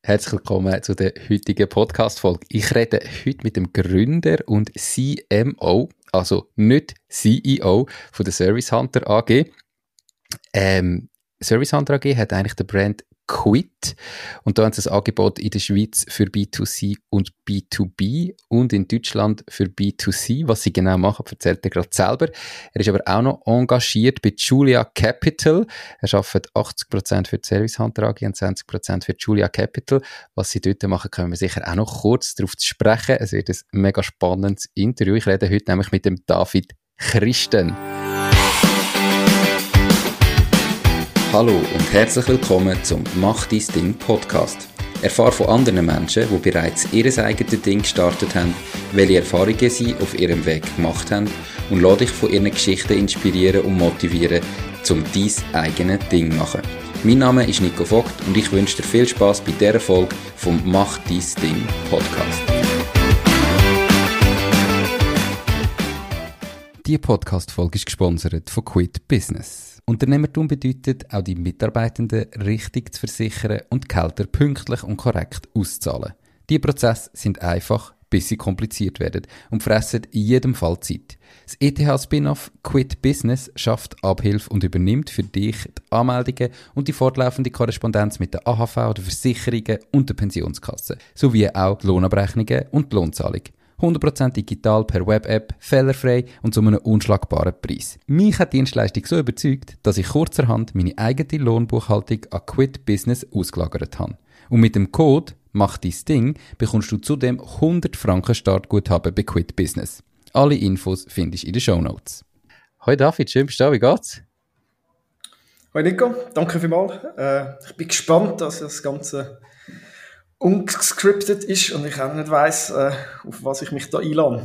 Herzlich willkommen zu der heutigen Podcast-Folge. Ich rede heute mit dem Gründer und CMO, also nicht CEO von der Service Hunter AG. Service Hunter AG hat eigentlich den Brand Quit und da haben sie ein Angebot in der Schweiz für B2C und B2B und in Deutschland für B2C. Was sie genau machen, erzählt er gerade selber. Er ist aber auch noch engagiert bei Julia Capital. Er arbeitet 80% für die Service Hunter AG und 20% für Julia Capital. Was sie dort machen, können wir sicher auch noch kurz darauf zu sprechen. Es wird ein mega spannendes Interview. Ich rede heute nämlich mit dem David Christen. Hallo und herzlich willkommen zum Mach dein Ding Podcast. Erfahre von anderen Menschen, die bereits ihr eigenes Ding gestartet haben, welche Erfahrungen sie auf ihrem Weg gemacht haben und lass dich von ihren Geschichten inspirieren und motivieren, um dein eigenes Ding zu machen. Mein Name ist Nico Vogt und ich wünsche dir viel Spass bei dieser Folge vom Mach dein Ding Podcast. Diese Podcast-Folge ist gesponsert von Quit Business. Unternehmertum bedeutet, auch die Mitarbeitenden richtig zu versichern und Gehälter pünktlich und korrekt auszahlen. Diese Prozesse sind einfach, bis sie kompliziert werden und fressen in jedem Fall Zeit. Das ETH-Spin-off Quit Business schafft Abhilfe und übernimmt für dich die Anmeldungen und die fortlaufende Korrespondenz mit der AHV, der Versicherungen und der Pensionskasse, sowie auch die Lohnabrechnungen und die Lohnzahlung. 100% digital per Web-App, fehlerfrei und zu einem unschlagbaren Preis. Mich hat die Dienstleistung so überzeugt, dass ich kurzerhand meine eigene Lohnbuchhaltung an Quit Business ausgelagert habe. Und mit dem Code «Mach dein Ding» bekommst du zudem 100 Franken Startguthaben bei Quit Business. Alle Infos findest du in den Shownotes. Hoi David, schön bist du da, wie geht's? Hoi Nico, danke vielmals. Ich bin gespannt, dass das Ganze ungescriptet ist und ich auch nicht weiss, auf was ich mich da einlade.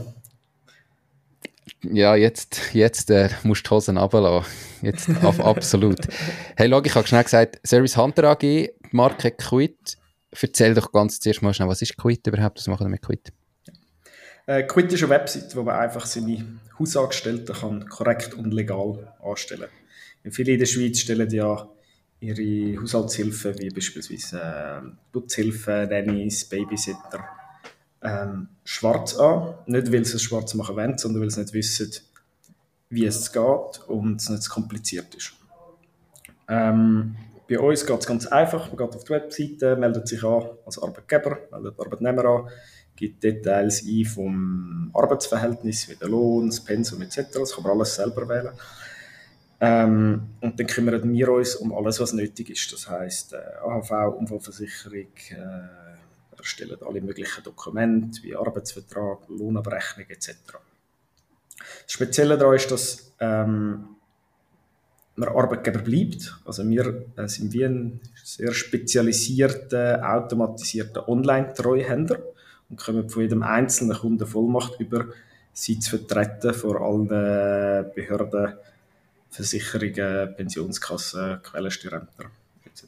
Ja, jetzt musst du die Hosen runterlassen. Jetzt absolut. Hey, schau, ich habe schnell gesagt, Service Hunter AG, die Marke Quit. Erzähl doch ganz zuerst mal schnell, was ist Quit überhaupt? Was machen wir mit Quit? Quit ist eine Website, wo man einfach seine Hausangestellten kann korrekt und legal anstellen kann. Viele in der Schweiz stellen ja ihre Haushaltshilfen, wie beispielsweise Putzhilfen, Nannies, Babysitter, schwarz an. Nicht, weil sie es schwarz machen wollen, sondern weil sie nicht wissen, wie es geht und es nicht zu kompliziert ist. Bei uns geht es ganz einfach. Man geht auf die Webseite, meldet sich an als Arbeitgeber, meldet Arbeitnehmer an, gibt Details ein vom Arbeitsverhältnis, wie der Lohn, das Pensum etc. Das kann man alles selber wählen. Und dann kümmern wir uns um alles, was nötig ist. Das heisst, AHV, Unfallversicherung, erstellen alle möglichen Dokumente wie Arbeitsvertrag, Lohnabrechnung etc. Das Spezielle daran ist, dass man Arbeitgeber bleibt. Also wir sind wie ein sehr spezialisierter, automatisierter Online-Treuhänder und können von jedem einzelnen Kunden Vollmacht über, sie zu vertreten vor allen Behörden, Versicherungen, Pensionskassen, Quellensteuerämter etc.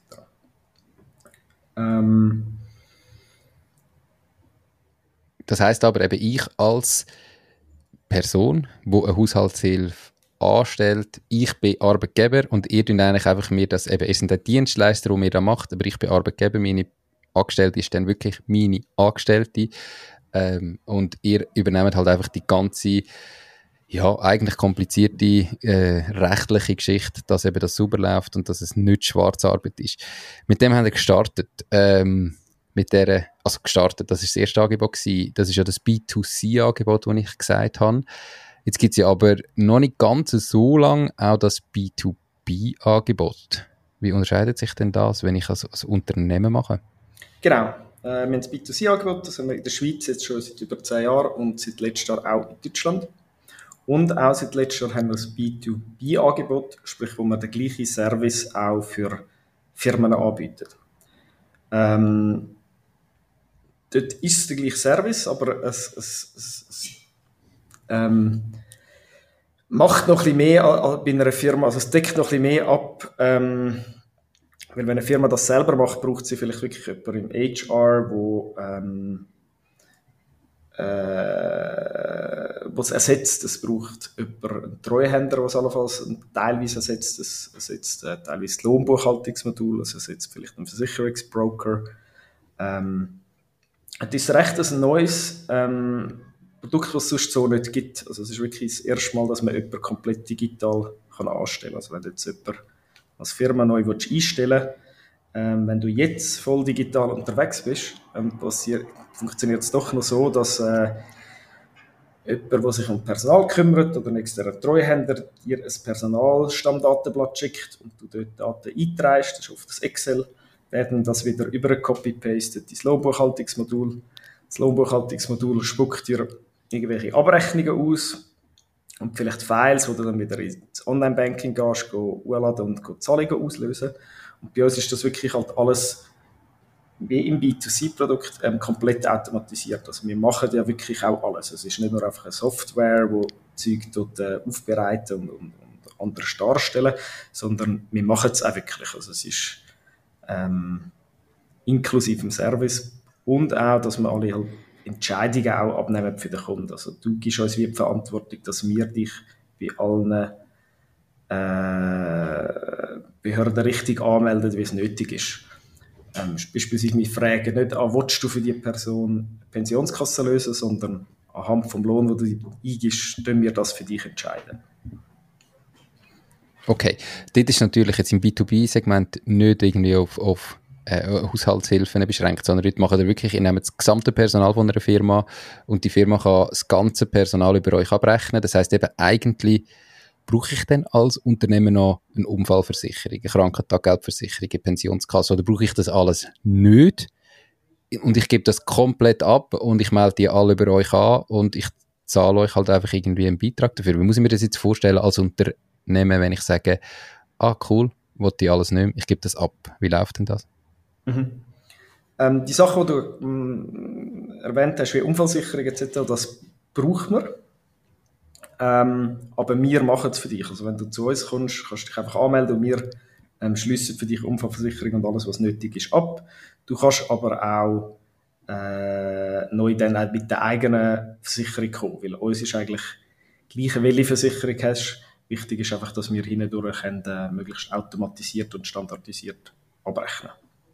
Das heisst aber eben, ich als Person, die eine Haushaltshilfe anstellt, ich bin Arbeitgeber und ihr tut eigentlich einfach mir das eben, ihr seid der Dienstleister, der mir das macht, aber ich bin Arbeitgeber, meine Angestellte ist dann wirklich meine Angestellte und ihr übernehmt halt einfach die ganze, ja, eigentlich komplizierte rechtliche Geschichte, dass eben das sauber läuft und dass es nicht Schwarzarbeit ist. Mit dem haben wir gestartet, gestartet, das ist das erste Angebot gewesen, das ist ja das B2C-Angebot, das ich gesagt habe. Jetzt gibt es ja aber noch nicht ganz so lange auch das B2B-Angebot. Wie unterscheidet sich denn das, wenn ich als Unternehmen mache? Genau. Wir haben das B2C-Angebot, das haben wir in der Schweiz jetzt schon seit über 10 Jahren und seit letztem Jahr auch in Deutschland. Und auch seit letztem Jahr haben wir das B2B-Angebot, sprich, wo man den gleichen Service auch für Firmen anbietet. Dort ist es der gleiche Service, aber es macht noch ein bisschen mehr bei einer Firma, also es deckt noch ein bisschen mehr ab, weil wenn eine Firma das selber macht, braucht sie vielleicht wirklich jemanden im HR, wo es ersetzt. Es braucht einen Treuhänder, der es allenfalls teilweise ersetzt. Es ersetzt teilweise das Lohnbuchhaltungsmodul, es ersetzt vielleicht einen Versicherungsbroker. Das ist recht ein neues Produkt, was es sonst so nicht gibt. Also es ist wirklich das erste Mal, dass man jemanden komplett digital kann anstellen kann. Also wenn du jetzt jemanden als Firma neu einstellen willst, wenn du jetzt voll digital unterwegs bist, funktioniert es doch noch so, dass jemand, der sich um Personal kümmert oder ein externer Treuhänder, dir ein Personalstammdatenblatt schickt und du dort Daten einträgst, das ist auf das Excel, werden das wieder über copy-pasted ins Lohnbuchhaltungsmodul. Das Lohnbuchhaltungsmodul spuckt dir irgendwelche Abrechnungen aus und vielleicht Files, wo du dann wieder ins Online-Banking gehst, hochladen und Zahlungen auslösen. Und bei uns ist das wirklich halt alles wie im B2C-Produkt komplett automatisiert. Also wir machen ja wirklich auch alles. Es ist nicht nur einfach eine Software, die Zeug dort aufbereiten und anders darstellen, sondern wir machen es auch wirklich. Also es ist inklusive dem Service und auch, dass wir alle halt Entscheidungen auch abnehmen für den Kunden. Also du gibst uns wie die Verantwortung, dass wir dich bei allen Behörden richtig anmelden, wie es nötig ist. Beispielsweise, wir fragen nicht an, willst du für die Person Pensionskasse lösen, sondern anhand vom Lohn, den du eingibst, können wir das für dich entscheiden. Okay, dort ist natürlich jetzt im B2B-Segment nicht irgendwie auf Haushaltshilfen beschränkt, sondern dort machen wir wirklich, ihr nehmt das gesamte Personal von einer Firma und die Firma kann das ganze Personal über euch abrechnen. Das heisst eben, eigentlich brauche ich dann als Unternehmen noch eine Unfallversicherung, eine Krankentaggeldversicherung, eine Pensionskasse, oder brauche ich das alles nicht? Und ich gebe das komplett ab und ich melde die alle über euch an und ich zahle euch halt einfach irgendwie einen Beitrag dafür. Wie muss ich mir das jetzt vorstellen als Unternehmen, wenn ich sage, cool, wollte ich alles nicht mehr, ich gebe das ab. Wie läuft denn das? Mhm. Die Sachen, die du erwähnt hast, wie Unfallsicherung etc., das braucht man. Aber wir machen es für dich. Also wenn du zu uns kommst, kannst du dich einfach anmelden und wir schliessen für dich Unfallversicherung und alles, was nötig ist, ab. Du kannst aber auch neu dann mit der eigenen Versicherung kommen, weil uns ist eigentlich gleich, welche Versicherung hast. Wichtig ist einfach, dass wir hindurch möglichst automatisiert und standardisiert abrechnen.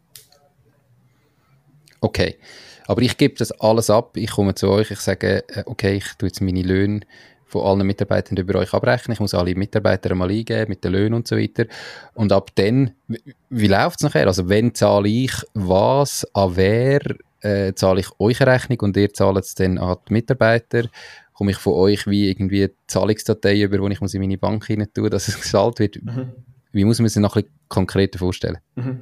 Okay, aber ich gebe das alles ab, ich komme zu euch, ich sage, okay, ich tue jetzt meine Löhne von allen Mitarbeitern über euch abrechnen, ich muss alle Mitarbeiter mal eingeben mit den Löhnen und so weiter. Und ab dann, wie läuft es nachher? Also wenn zahle ich was, an wer zahle ich euch eine Rechnung und ihr zahlt es dann an die Mitarbeiter? Komme ich von euch wie irgendwie eine Zahlungsdatei über, wo ich muss in meine Bank rein tun, dass es gezahlt wird? Wie muss man sich noch ein bisschen konkreter vorstellen?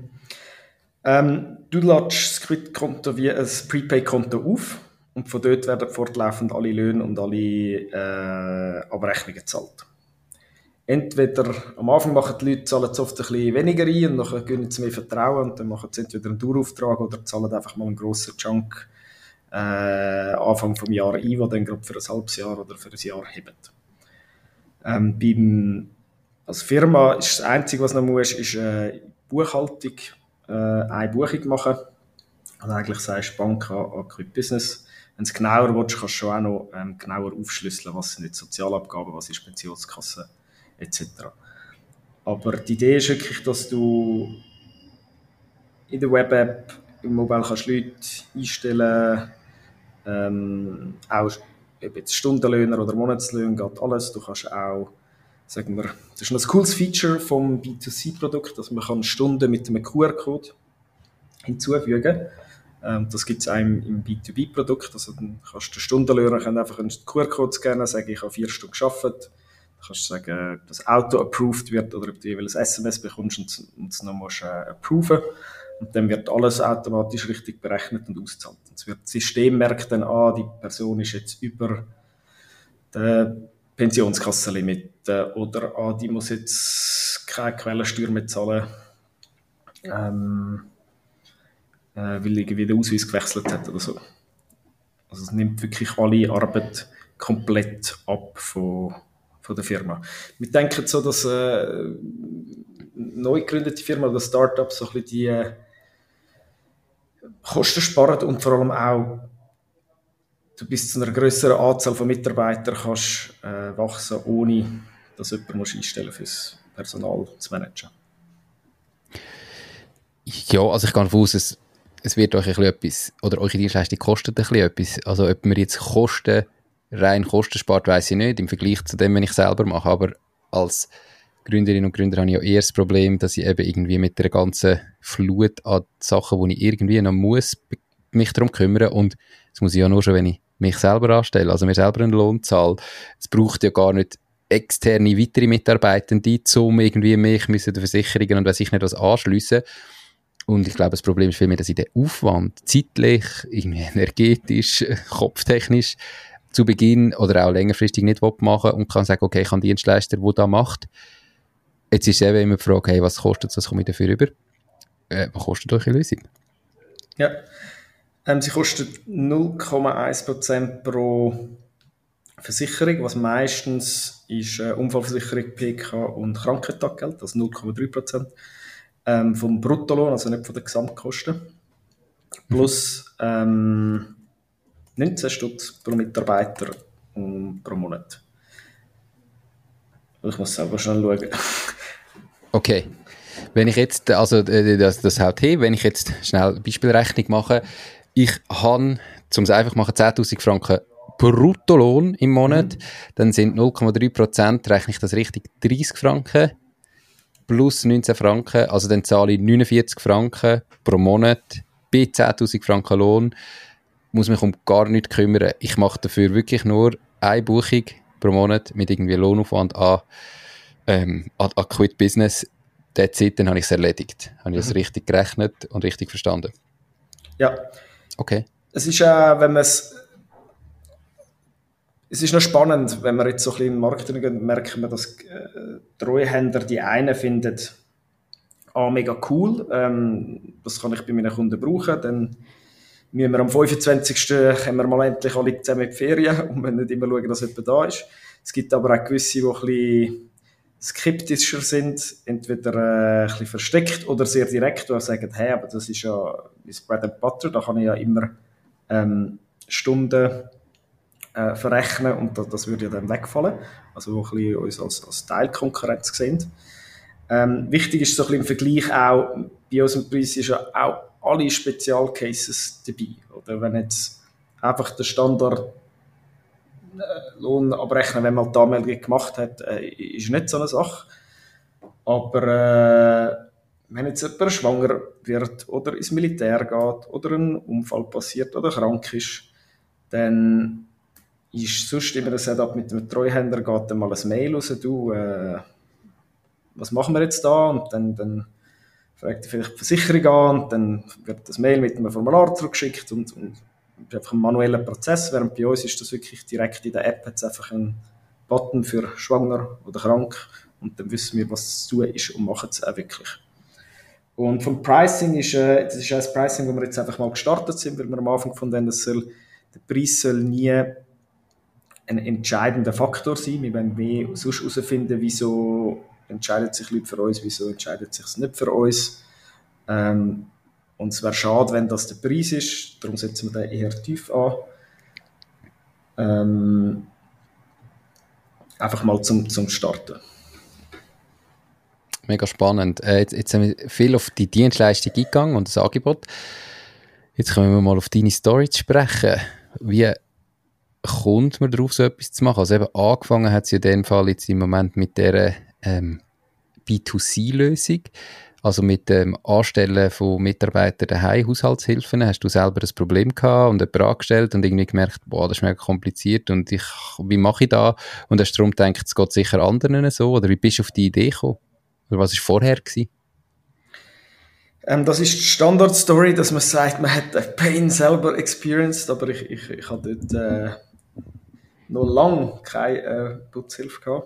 Du lädst das Quid-Konto wie ein Prepaid-Konto auf und von dort werden fortlaufend alle Löhne und alle Abrechnungen gezahlt. Entweder am Anfang machen die Leute, zahlen oft ein bisschen weniger ein und dann gewinnen sie mehr Vertrauen und dann machen sie entweder einen Dauerauftrag oder zahlen einfach mal einen grossen Chunk Anfang des Jahres ein, der dann gerade für ein halbes Jahr oder für ein Jahr hebt. Als Firma ist das Einzige, was noch muss, ist Buchhaltung, eine Buchung machen. Also eigentlich sagst du Bank an Quid Business. Wenn du es genauer willst, kannst du schon auch noch genauer aufschlüsseln, was sind jetzt Sozialabgaben, was ist Pensionskasse etc. Aber die Idee ist wirklich, dass du in der Web-App, im Mobile kannst Leute einstellen, auch ob jetzt Stundenlöhner oder Monatslöhner, geht alles. Du kannst auch, sagen wir, das ist noch ein cooles Feature vom B2C-Produkt, dass man Stunden mit einem QR-Code hinzufügen kann. Das gibt es auch im B2B-Produkt. Also dann kannst du den Stundenlöhner einfach einen QR-Code scannen, sagen, ich habe 4 Stunden gearbeitet. Dann kannst du sagen, dass Auto approved wird oder ob du jeweils ein SMS bekommst und es noch musst, approven. Und dann wird alles automatisch richtig berechnet und ausgezahlt. Das System merkt dann, die Person ist jetzt über das Pensionskassenlimit oder die muss jetzt keine Quellensteuer mehr zahlen, weil irgendwie der Ausweis gewechselt hat oder so. Also es nimmt wirklich alle Arbeit komplett ab von der Firma. Wir denken so, dass neu gegründete Firmen oder Startups so ein bisschen die Kosten sparen und vor allem auch du bis zu einer grösseren Anzahl von Mitarbeitern kannst wachsen, ohne dass jemand einstellen muss, fürs Personal zu managen. Ja, also ich gehe davon aus, es wird euch ein bisschen etwas, oder eure Dienstleistung kostet ein bisschen etwas. Also ob man jetzt rein Kosten spart, weiss ich nicht, im Vergleich zu dem, wenn ich selber mache. Aber als Gründerinnen und Gründer habe ich ja eher das Problem, dass ich eben irgendwie mit der ganzen Flut an Sachen, wo ich irgendwie noch muss, mich darum kümmern. Und das muss ich ja nur schon, wenn ich mich selber anstelle, also mir selber einen Lohn zahle. Es braucht ja gar nicht externe weitere Mitarbeitende, um irgendwie mich müssen die Versicherungen und weiss ich nicht was anschliessen. Und ich glaube, das Problem ist vielmehr, dass ich den Aufwand zeitlich, irgendwie energetisch, kopftechnisch zu Beginn oder auch längerfristig nicht machen und kann sagen, okay, ich habe einen Dienstleister, der das macht. Jetzt ist es eben immer die Frage, hey, was kostet es, was komme ich dafür über? Was kostet eure Lösung? Ja, sie kostet 0,1% pro Versicherung, was meistens ist Unfallversicherung, PK und Krankentaggeld, also 0,3%. Vom Bruttolohn, also nicht von den Gesamtkosten. Plus 19 Stutz pro Mitarbeiter pro Monat. Ich muss selber schnell schauen. Okay. Wenn ich jetzt, also das haut hin, wenn ich jetzt schnell Beispielrechnung mache, ich habe, um es einfach zu machen, 10'000 Franken Bruttolohn im Monat, dann sind 0,3%, rechne ich das richtig, 30 Franken plus 19 Franken, also dann zahle ich 49 Franken pro Monat bei 10'000 Franken Lohn, muss mich um gar nichts kümmern. Ich mache dafür wirklich nur eine Buchung pro Monat mit irgendwie Lohnaufwand an Quit Business. That's it, dann habe ich es erledigt. Habe ich das richtig gerechnet und richtig verstanden? Ja. Okay. Es ist, wenn man es ist noch spannend, wenn wir jetzt so ein bisschen im Marketing gehen, merken wir, dass Treuhänder die einen finden, mega cool, das kann ich bei meinen Kunden brauchen, dann müssen wir am 25. können wir mal endlich alle zusammen in die Ferien und müssen nicht immer schauen, dass jemand da ist. Es gibt aber auch gewisse, die ein bisschen skeptischer sind, entweder ein bisschen versteckt oder sehr direkt, die sagen, hey, aber das ist ja das Bread and Butter, da kann ich ja immer Stunden verrechnen und das würde ja dann wegfallen. Also wo ein bisschen uns als Teilkonkurrenz sehen. Wichtig ist so ein bisschen im Vergleich auch, bei unserem Preis ist ja auch alle Spezialcases dabei. Oder wenn jetzt einfach der Standard Lohn abrechnen, wenn man die Anmeldung gemacht hat, ist nicht so eine Sache. Aber wenn jetzt jemand schwanger wird oder ins Militär geht oder ein Unfall passiert oder krank ist, dann ist sonst immer ein Setup mit einem Treuhänder, geht dann mal ein Mail raus, du, was machen wir jetzt da? Und dann fragt er vielleicht die Versicherung an und dann wird das Mail mit einem Formular zurückgeschickt und es ist einfach ein manueller Prozess, während bei uns ist das wirklich direkt in der App jetzt einfach ein Button für schwanger oder krank und dann wissen wir, was zu tun ist und machen es auch wirklich. Und vom Pricing das ist auch das Pricing, wo wir jetzt einfach mal gestartet sind, weil wir am Anfang von denen, der Preis soll nie ein entscheidender Faktor sein. Wir wollen mehr sonst herausfinden, wieso entscheidet sich Leute für uns, wieso entscheidet sich es nicht für uns. Und es wäre schade, wenn das der Preis ist, darum setzen wir den eher tief an. Einfach mal zum Starten. Mega spannend. Jetzt haben wir viel auf die Dienstleistung eingegangen und das Angebot. Jetzt kommen wir mal auf deine Story zu sprechen. Wie kommt man darauf, so etwas zu machen? Also eben angefangen hat es ja in dem Fall jetzt im Moment mit dieser B2C-Lösung, also mit dem Anstellen von Mitarbeitern daheim, Haushaltshilfen. Hast du selber ein Problem gehabt und jemanden angestellt und irgendwie gemerkt, boah, das ist mega kompliziert und wie mache ich das? Und hast darum gedacht, es geht sicher anderen so? Oder wie bist du auf die Idee gekommen? Oder was war vorher gewesen? Das ist die Standard-Story, dass man sagt, man hat Pain selber experienced, aber ich habe dort noch lange keine Putzhilfe gehabt.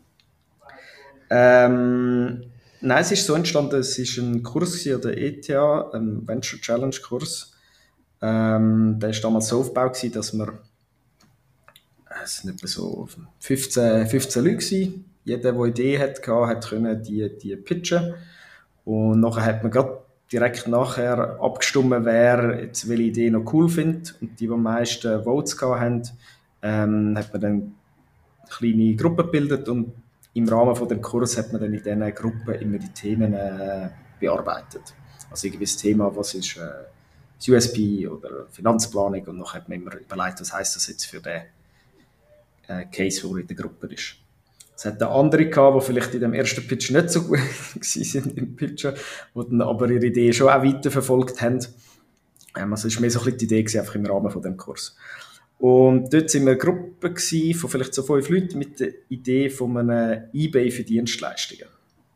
Nein, es ist so entstanden, es war ein Kurs an der ETH, ein Venture Challenge Kurs. Der war damals so aufgebaut, dass wir, es sind etwa so 15 Leute gewesen. Jeder, der Idee hatte, konnte die pitchen. Und nachher hat man gerade direkt nachher abgestimmt, wer jetzt welche Idee noch cool findet. Und die am meisten Votes hatten, hat man dann kleine Gruppen gebildet und im Rahmen von dem Kurs hat man dann in diesen Gruppen immer die Themen bearbeitet. Also irgendwie das Thema, was ist das USP oder Finanzplanung und nachher hat man immer überlegt, was heisst das jetzt für den Case, der in der Gruppe ist. Es hat auch andere gehabt, die vielleicht in dem ersten Pitch nicht so gut waren im Pitchen, die dann aber ihre Idee schon auch weiterverfolgt haben. Also es war mehr so ein bisschen die Idee gewesen, einfach im Rahmen von dem Kurs. Und dort waren wir eine Gruppe gewesen, von vielleicht so 5 Leuten mit der Idee von einem eBay für Dienstleistungen.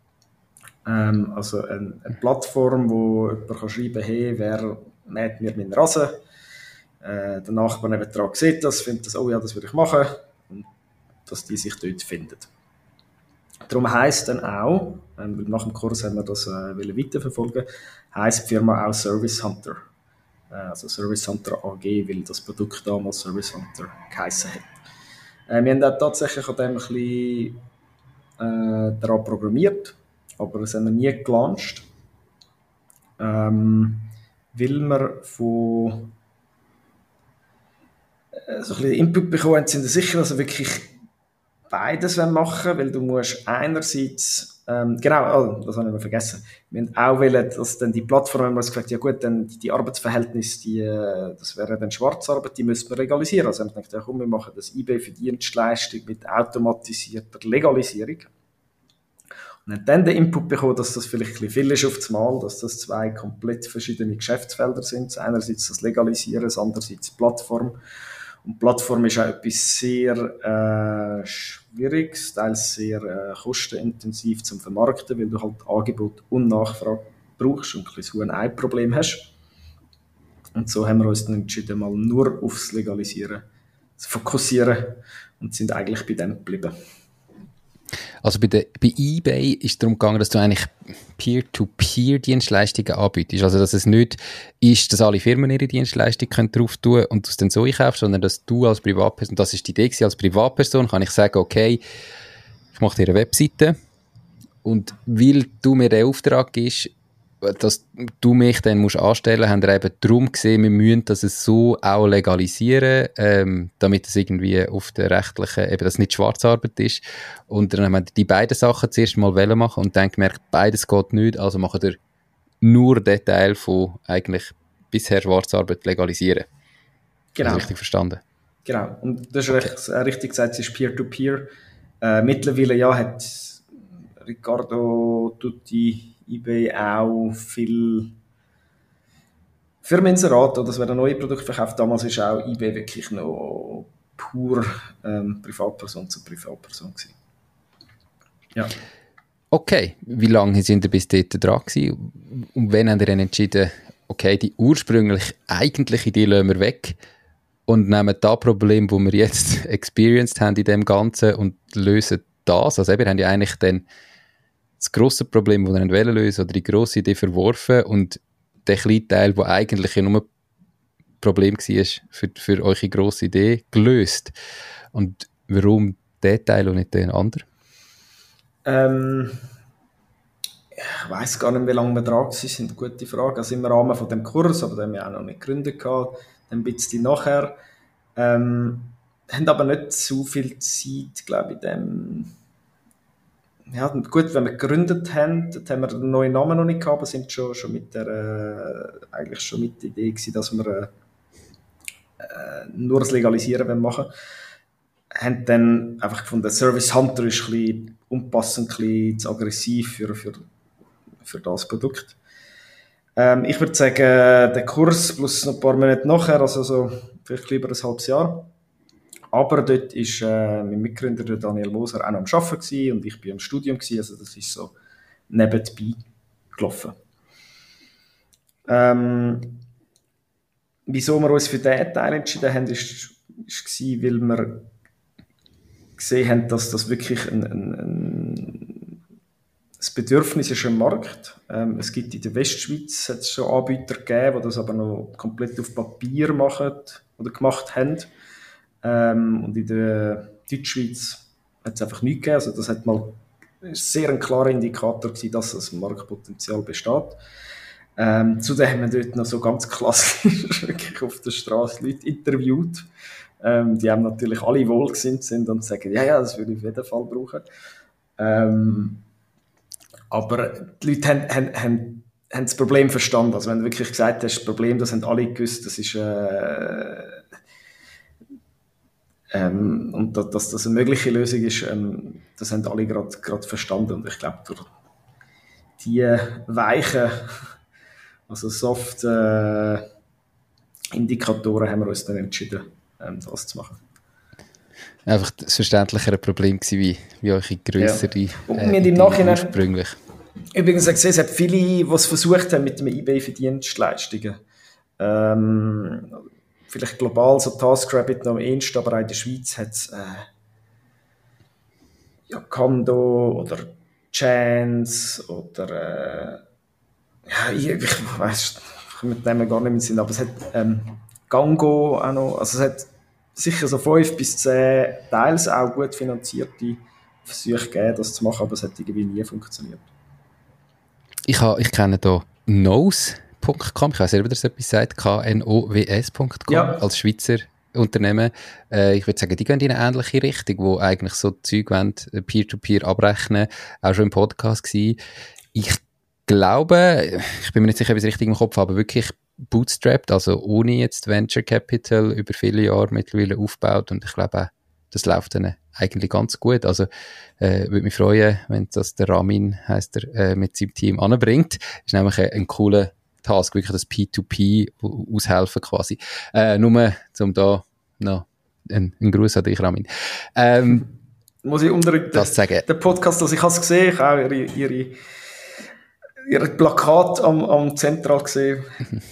Also eine Plattform, wo jemand schreiben kann, hey, wer mäht mir meinen Rasen? Der Nachbar nebenan sieht das, findet das, oh ja, das würde ich machen. Und dass die sich dort finden. Darum heisst dann auch, weil nach dem Kurs haben wir das weiterverfolgen, heisst die Firma auch Service Hunter. Also Service Hunter AG, weil das Produkt damals Service Hunter geheissen hat. Wir haben auch tatsächlich an dem ein bisschen daran programmiert, aber das haben wir nie gelauncht, weil wir von so ein bisschen Input bekommen, sind wir sicher, dass wir wirklich beides machen wollen, weil du musst einerseits, genau, das habe ich noch vergessen, wir haben auch wollen, dass dann die Plattform, wenn wir uns gesagt ja gut, dann die Arbeitsverhältnisse, das wäre dann Schwarzarbeit, die müssen wir legalisieren. Also haben wir gedacht, ja komm, wir machen das eBay für Dienstleistung mit automatisierter Legalisierung. Und haben dann den Input bekommen, dass das vielleicht ein bisschen viel ist auf das Mal, dass das 2 komplett verschiedene Geschäftsfelder sind. Einerseits das Legalisieren, andererseits die Plattform. Und die Plattform ist auch etwas sehr Schwieriges, teils sehr kostenintensiv zum Vermarkten, weil du halt Angebot und Nachfrage brauchst und ein bisschen so ein Problem hast. Und so haben wir uns dann entschieden, mal nur aufs Legalisieren zu fokussieren und sind eigentlich bei dem geblieben. Also bei eBay ist es darum gegangen, dass du eigentlich Peer-to-Peer-Dienstleistungen anbietest. Also dass es nicht ist, dass alle Firmen ihre Dienstleistungen drauf tun können und du es dann so einkaufst, sondern dass du als Privatperson, das ist die Idee gewesen, als Privatperson kann ich sagen, okay, ich mache dir eine Webseite und weil du mir den Auftrag gibst, dass du mich dann musst anstellen, haben wir eben darum gesehen, wir müssen das so auch legalisieren, damit es irgendwie auf der rechtlichen, eben das nicht Schwarzarbeit ist. Und dann haben wir die beiden Sachen zuerst mal machen und dann gemerkt, beides geht nicht, also machen wir nur den Teil von eigentlich bisher Schwarzarbeit legalisieren. Genau. Richtig verstanden? Genau. Und das ist richtig gesagt, es ist Peer-to-Peer. Mittlerweile ja, hat Riccardo Tutti eBay auch viel Firmeninserate, oder es werden neue Produkte verkauft. Damals war auch eBay wirklich noch pur Privatperson zu Privatperson gewesen. Ja. Okay, wie lange sind ihr bis dort dran gewesen? Und wann habt ihr dann entschieden, okay, die ursprüngliche, eigentliche Idee lassen wir weg und nehmen das Problem, das wir jetzt experienced haben in dem Ganzen und lösen das? Also wir haben ja eigentlich dann das grosse Problem, das wir lösen wollen, oder die grosse Idee verworfen und der kleine Teil, der eigentlich nur ein Problem war für eure grosse Idee, gelöst. Und warum der Teil und nicht der andere? Ich weiss gar nicht, wie lange wir dran waren, das ist eine gute Frage. Also im Rahmen von dem Kurs, aber den haben wir auch noch nicht gegründet gehabt, dann ein bisschen nachher. Haben aber nicht so viel Zeit, glaube ich, in dem. Ja, gut, wenn wir gegründet haben, dann haben wir den neuen Namen noch nicht gehabt, aber sind schon mit der, eigentlich schon mit der Idee gewesen, dass wir nur das Legalisieren machen wollen. Haben dann einfach gefunden, Service Hunter ist ein bisschen unpassend, ein bisschen zu aggressiv für das Produkt. Ich würde sagen, der Kurs plus noch ein paar Monate nachher, also so vielleicht lieber ein halbes Jahr. Aber dort war mein Mitgründer Daniel Moser auch noch am Arbeiten gewesen, und ich war am Studium gewesen, also das ist so nebenbei gelaufen. Wieso wir uns für diesen Teil entschieden haben, war, weil wir gesehen haben, dass das wirklich ein Bedürfnis ist im Markt. Es gibt in der Westschweiz hat's schon Anbieter gegeben, die das aber noch komplett auf Papier machen oder gemacht haben. Und in der Deutschschweiz hat es einfach nichts gegeben. Also das hat mal sehr ein klarer Indikator gewesen, dass das Marktpotenzial besteht. Zudem haben wir dort noch so ganz klassisch wirklich auf der Straße Leute interviewt. Die haben natürlich alle wohlgesinnt sind und sagen, ja, das würde ich auf jeden Fall brauchen. Aber die Leute haben haben das Problem verstanden. Also wenn du wirklich gesagt hast, das Problem, das haben alle gewusst, das ist und dass das eine mögliche Lösung ist, das haben alle gerade verstanden. Und ich glaube, durch die weichen, also soft Indikatoren haben wir uns dann entschieden, das zu machen. Einfach das verständlichere Problem gewesen, wie eure grössere im Nachhinein ursprünglich. Übrigens, ich sehe, es hat viele, die es versucht haben mit dem eBay für Dienstleistungen. Vielleicht global, so TaskRabbit noch am ehesten, aber auch in der Schweiz hat es Kando oder Chance oder ich weiss, ich komme mit dem gar nicht mehr Sinn, aber es hat Gango auch noch, also es hat sicher so 5 bis 10 teils auch gut finanzierte Versuche gegeben, das zu machen, aber es hat irgendwie nie funktioniert. Ich kenne hier Knows.com, ich weiss nicht, ob das etwas sagt, knows.com, ja. Als Schweizer Unternehmen. Ich würde sagen, die gehen in eine ähnliche Richtung, wo eigentlich so Zeug wollen, Peer-to-Peer abrechnen, auch schon im Podcast gewesen. Ich glaube, ich bin mir nicht sicher, ob ich es richtig im Kopf habe, aber wirklich bootstrapped, also ohne jetzt Venture Capital über viele Jahre mittlerweile aufgebaut, und ich glaube auch, das läuft dann eigentlich ganz gut. Also würde mich freuen, wenn das der Ramin, heisst er, mit seinem Team anbringt. Ist nämlich ein cooler Task, wirklich das P2P aushelfen quasi. Nur, um da noch einen Gruß an dich, Ramin. Muss ich unbedingt den Podcast, also ich habe es gesehen, ich habe auch ihre Plakat am Zentral gesehen.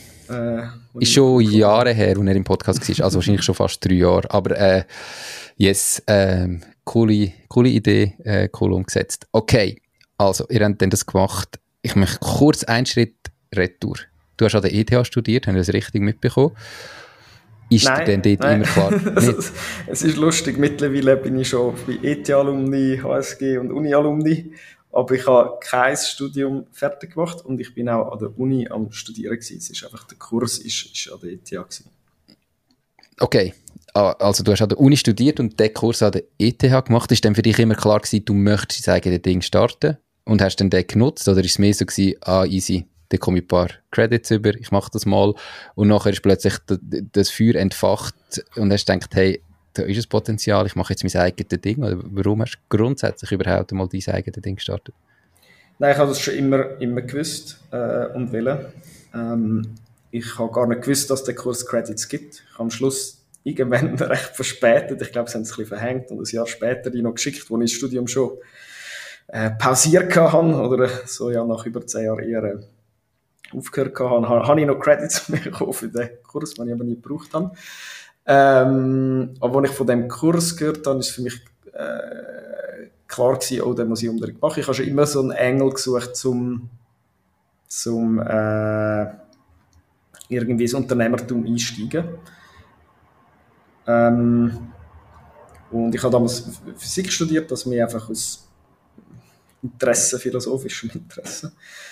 Ist schon Jahre her, als er im Podcast war, also wahrscheinlich schon fast 3 Jahre, aber yes, coole Idee, cool umgesetzt. Okay, also, ihr habt dann das gemacht. Ich möchte kurz einen Schritt retour. Du hast an der ETH studiert, haben wir das richtig mitbekommen? Ist dir denn dort immer klar? Es ist lustig, mittlerweile bin ich schon bei ETH-Alumni, HSG und Uni-Alumni, aber ich habe kein Studium fertig gemacht und ich bin auch an der Uni am Studieren gewesen. Es ist einfach, der Kurs ist an der ETH gewesen. Okay, also du hast an der Uni studiert und den Kurs an der ETH gemacht. Ist dann für dich immer klar gewesen, du möchtest dein eigenes Ding starten und hast dann den genutzt? Oder ist es mehr so gewesen, easy, dann komme ich ein paar Credits über, ich mache das mal, und nachher ist plötzlich das Feuer entfacht und hast gedacht, hey, da ist ein Potenzial, ich mache jetzt mein eigenes Ding? Oder warum hast du grundsätzlich überhaupt mal dein eigenes Ding gestartet? Nein, ich habe das schon immer gewusst und wollen. Ich habe gar nicht gewusst, dass es den Kurs Credits gibt. Ich habe am Schluss irgendwann recht verspätet, ich glaube, sie haben es ein bisschen verhängt, und ein Jahr später die noch geschickt, wo ich das Studium schon pausiert habe, oder so ja nach über 10 Jahren eher aufgehört habe ich noch Credits bekommen für den Kurs, den ich aber nie gebraucht habe. Aber als ich von diesem Kurs gehört habe, ist für mich klar gewesen, oh, den muss ich unbedingt machen. Ich habe schon immer so einen Engel gesucht, zum irgendwie ins Unternehmertum einsteigen. Und ich habe damals Physik studiert, das mir einfach aus Interesse, philosophischem Interesse.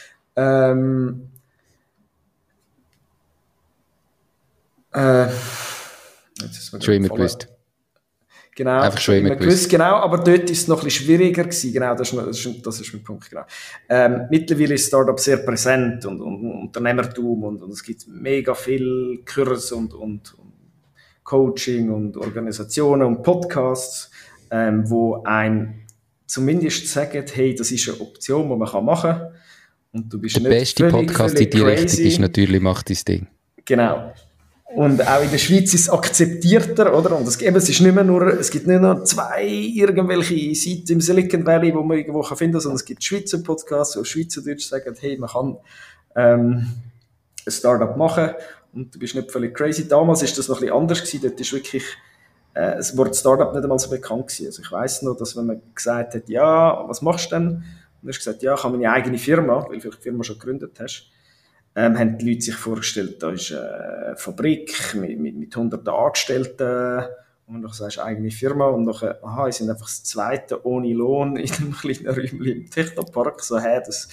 Schon immer gewusst. Genau, einfach schon immer gewusst. Genau, aber dort war es noch ein bisschen schwieriger gewesen. Genau, das ist mein Punkt, genau. Mittlerweile ist Startup sehr präsent und Unternehmertum und es gibt mega viel Kurs und Coaching und Organisationen und Podcasts, wo ein zumindest sagen, hey, das ist eine Option, die man machen kann. Und du bist der nicht beste Podcast in die Richtung ist natürlich «Mach dein Ding». Genau. Und auch in der Schweiz ist es akzeptierter, oder? Und es gibt nicht nur 2 irgendwelche Seiten im Silicon Valley, wo man irgendwo finden kann, sondern es gibt Schweizer Podcasts, die auf Schweizerdeutsch sagen, hey, man kann ein Startup machen und du bist nicht völlig crazy. Damals ist das noch ein bisschen anders gewesen. Dort ist wirklich das Wort Startup nicht einmal so bekannt gewesen. Also ich weiss noch, dass wenn man gesagt hat, ja, was machst du denn? Und du hast gesagt, ja, ich habe meine eigene Firma, weil du vielleicht die Firma schon gegründet hast. Haben die Leute sich vorgestellt, da ist eine Fabrik mit hunderten Angestellten und dann sagst du eigene Firma und nachher, wir sind einfach das Zweite ohne Lohn in einem kleinen Räumchen im Technopark. So, das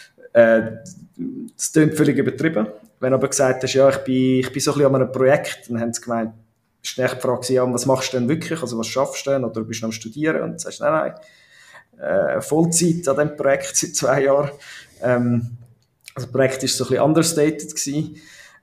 klingt völlig übertrieben. Wenn du aber gesagt hast, ja, ich bin so ein bisschen an einem Projekt, dann haben sie gemeint, ist echt die Frage, ja, was machst du denn wirklich, also was schaffst du denn, oder bist du am Studieren? Und du sagst, nein, Vollzeit an diesem Projekt seit 2 Jahren. Also das Projekt war so ein bisschen understated gewesen.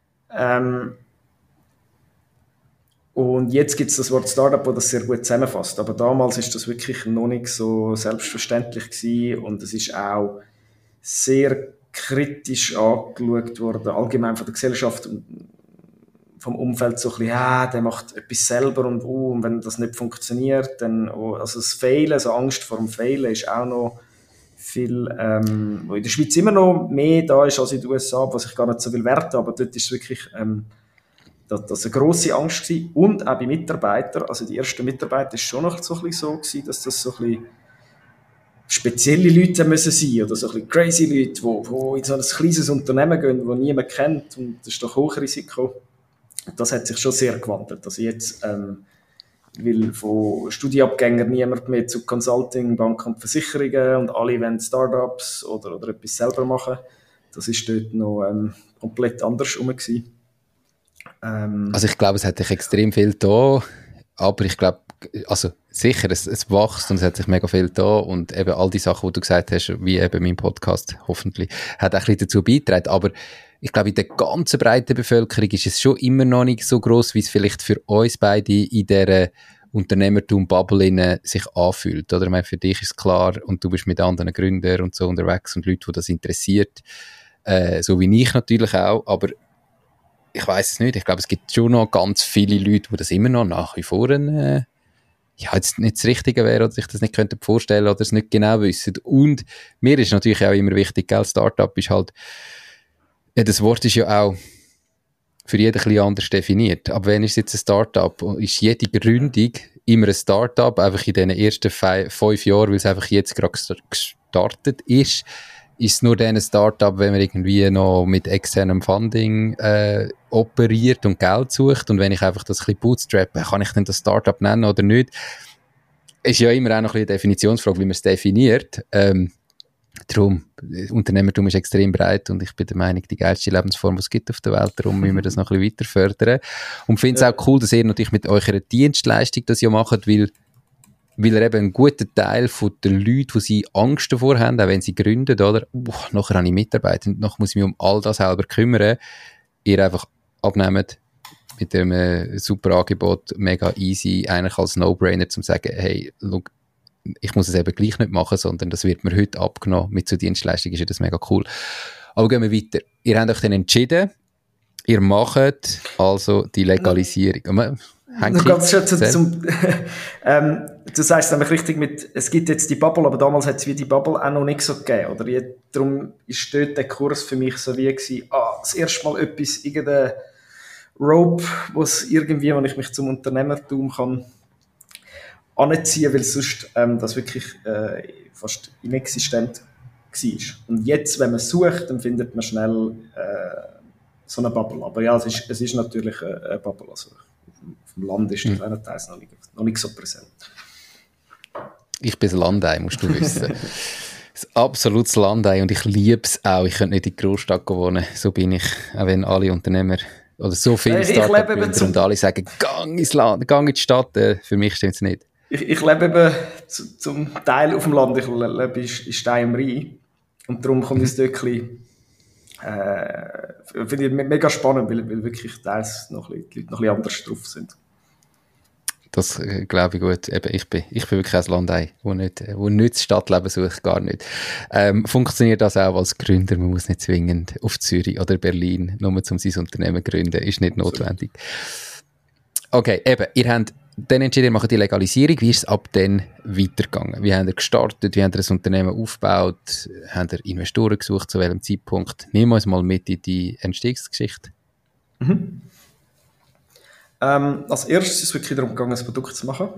Und jetzt gibt es das Wort Startup, das das sehr gut zusammenfasst. Aber damals ist das wirklich noch nicht so selbstverständlich gewesen. Und es ist auch sehr kritisch angeschaut worden, allgemein von der Gesellschaft und vom Umfeld so ein bisschen, der macht etwas selber und wenn das nicht funktioniert, dann, also das Failen, so Angst vor dem Failen ist auch noch viel, wo in der Schweiz immer noch mehr da ist als in den USA, was ich gar nicht so will werten, aber dort ist es wirklich, das eine grosse Angst gewesen. Und auch bei Mitarbeitern, also die ersten Mitarbeiter ist schon noch so ein bisschen so gewesen, dass das so ein bisschen spezielle Leute müssen sein oder so ein bisschen crazy Leute, die in so ein kleines Unternehmen gehen, das niemand kennt und das ist doch Hochrisiko. Das hat sich schon sehr gewandelt. Also jetzt will von Studienabgängern niemand mehr zu Consulting, Banken und Versicherungen und alle wollen Startups oder etwas selber machen. Das ist dort noch komplett anders herum gewesen. Also ich glaube, es hat sich extrem viel da, aber ich glaube, also sicher, es wächst und es hat sich mega viel da und eben all die Sachen, die du gesagt hast, wie eben mein Podcast hoffentlich, hat auch ein bisschen dazu beigetragen, aber ich glaube, in der ganzen breiten Bevölkerung ist es schon immer noch nicht so gross, wie es vielleicht für uns beide in dieser Unternehmertum-Bubble sich anfühlt. Oder? Ich meine, für dich ist klar und du bist mit anderen Gründern und so unterwegs und Leuten, die das interessiert, so wie ich natürlich auch, aber ich weiss es nicht. Ich glaube, es gibt schon noch ganz viele Leute, die das immer noch nach wie vor jetzt nicht das Richtige wäre oder sich das nicht könnten vorstellen oder es nicht genau wissen. Und mir ist natürlich auch immer wichtig, gell, Startup ist halt, ja, das Wort ist ja auch für jeden ein bisschen anders definiert. Aber wenn ist jetzt ein Startup? Ist jede Gründung immer ein Startup, einfach in den ersten 5 Jahren, weil es einfach jetzt gerade gestartet ist? Ist es nur dann ein Startup, wenn man irgendwie noch mit externem Funding operiert und Geld sucht und wenn ich einfach das ein bisschen bootstrappe, kann ich denn das Startup nennen oder nicht? Ist ja immer auch noch ein bisschen eine Definitionsfrage, wie man es definiert. Darum, Unternehmertum ist extrem breit und ich bin der Meinung, die geilste Lebensform, die es gibt auf der Welt, darum müssen wir das noch ein bisschen weiter fördern. Und finde es auch cool, dass ihr natürlich mit eurer Dienstleistung das ja macht, weil er eben einen guten Teil von den Leuten, die sie Angst davor haben, auch wenn sie gründen, oder? Nachher habe ich Mitarbeiter und nachher muss ich mich um all das selber kümmern. Ihr einfach abnehmt mit dem super Angebot, mega easy, eigentlich als No-Brainer, zum sagen, hey, look, ich muss es eben gleich nicht machen, sondern das wird mir heute abgenommen. Mit zur Dienstleistung ist ja das mega cool. Aber gehen wir weiter. Ihr habt euch dann entschieden, ihr macht also die Legalisierung. Noch ganz schön du sagst nämlich richtig es gibt jetzt die Bubble, aber damals hat es wie die Bubble auch noch nicht so gegeben. Oder darum ist dort der Kurs für mich so wie gewesen, das erste Mal etwas, irgendein Rope, wo ich mich zum Unternehmertum kann anziehen, weil sonst das wirklich fast inexistent war. Und jetzt, wenn man sucht, dann findet man schnell so eine Bubble. Aber ja, es ist natürlich eine Bubble. Also auf dem Land ist das einerseits noch nicht so präsent. Ich bin das Landei, musst du wissen. Ein absolutes Landei und ich liebe es auch. Ich könnte nicht in die Großstadt wohnen, so bin ich. Auch wenn alle Unternehmer oder so viele Startup-Gründer und alle sagen, gang ins Land, gang in die Stadt. Für mich stimmt es nicht. Ich lebe eben zum Teil auf dem Land. Ich lebe in Stein am Rhein. Und darum kommt es dort ein bisschen, finde ich mega spannend, weil wirklich teils die Leute noch ein bisschen anders drauf sind. Das glaube ich gut. Eben, ich bin wirklich ein Landei, wo nicht das Stadtleben sucht, gar nicht. Funktioniert das auch als Gründer? Man muss nicht zwingend auf Zürich oder Berlin, nur um sein Unternehmen zu gründen, ist nicht notwendig. Okay, eben, ihr habt dann entschieden, ihr macht die Legalisierung. Wie ist es ab dann weitergegangen? Wie habt ihr gestartet? Wie habt ihr das Unternehmen aufgebaut? Habt ihr Investoren gesucht? Zu welchem Zeitpunkt? Nehmen wir uns mal mit in die Entstehungsgeschichte. Als erstes ist es wirklich darum gegangen, ein Produkt zu machen.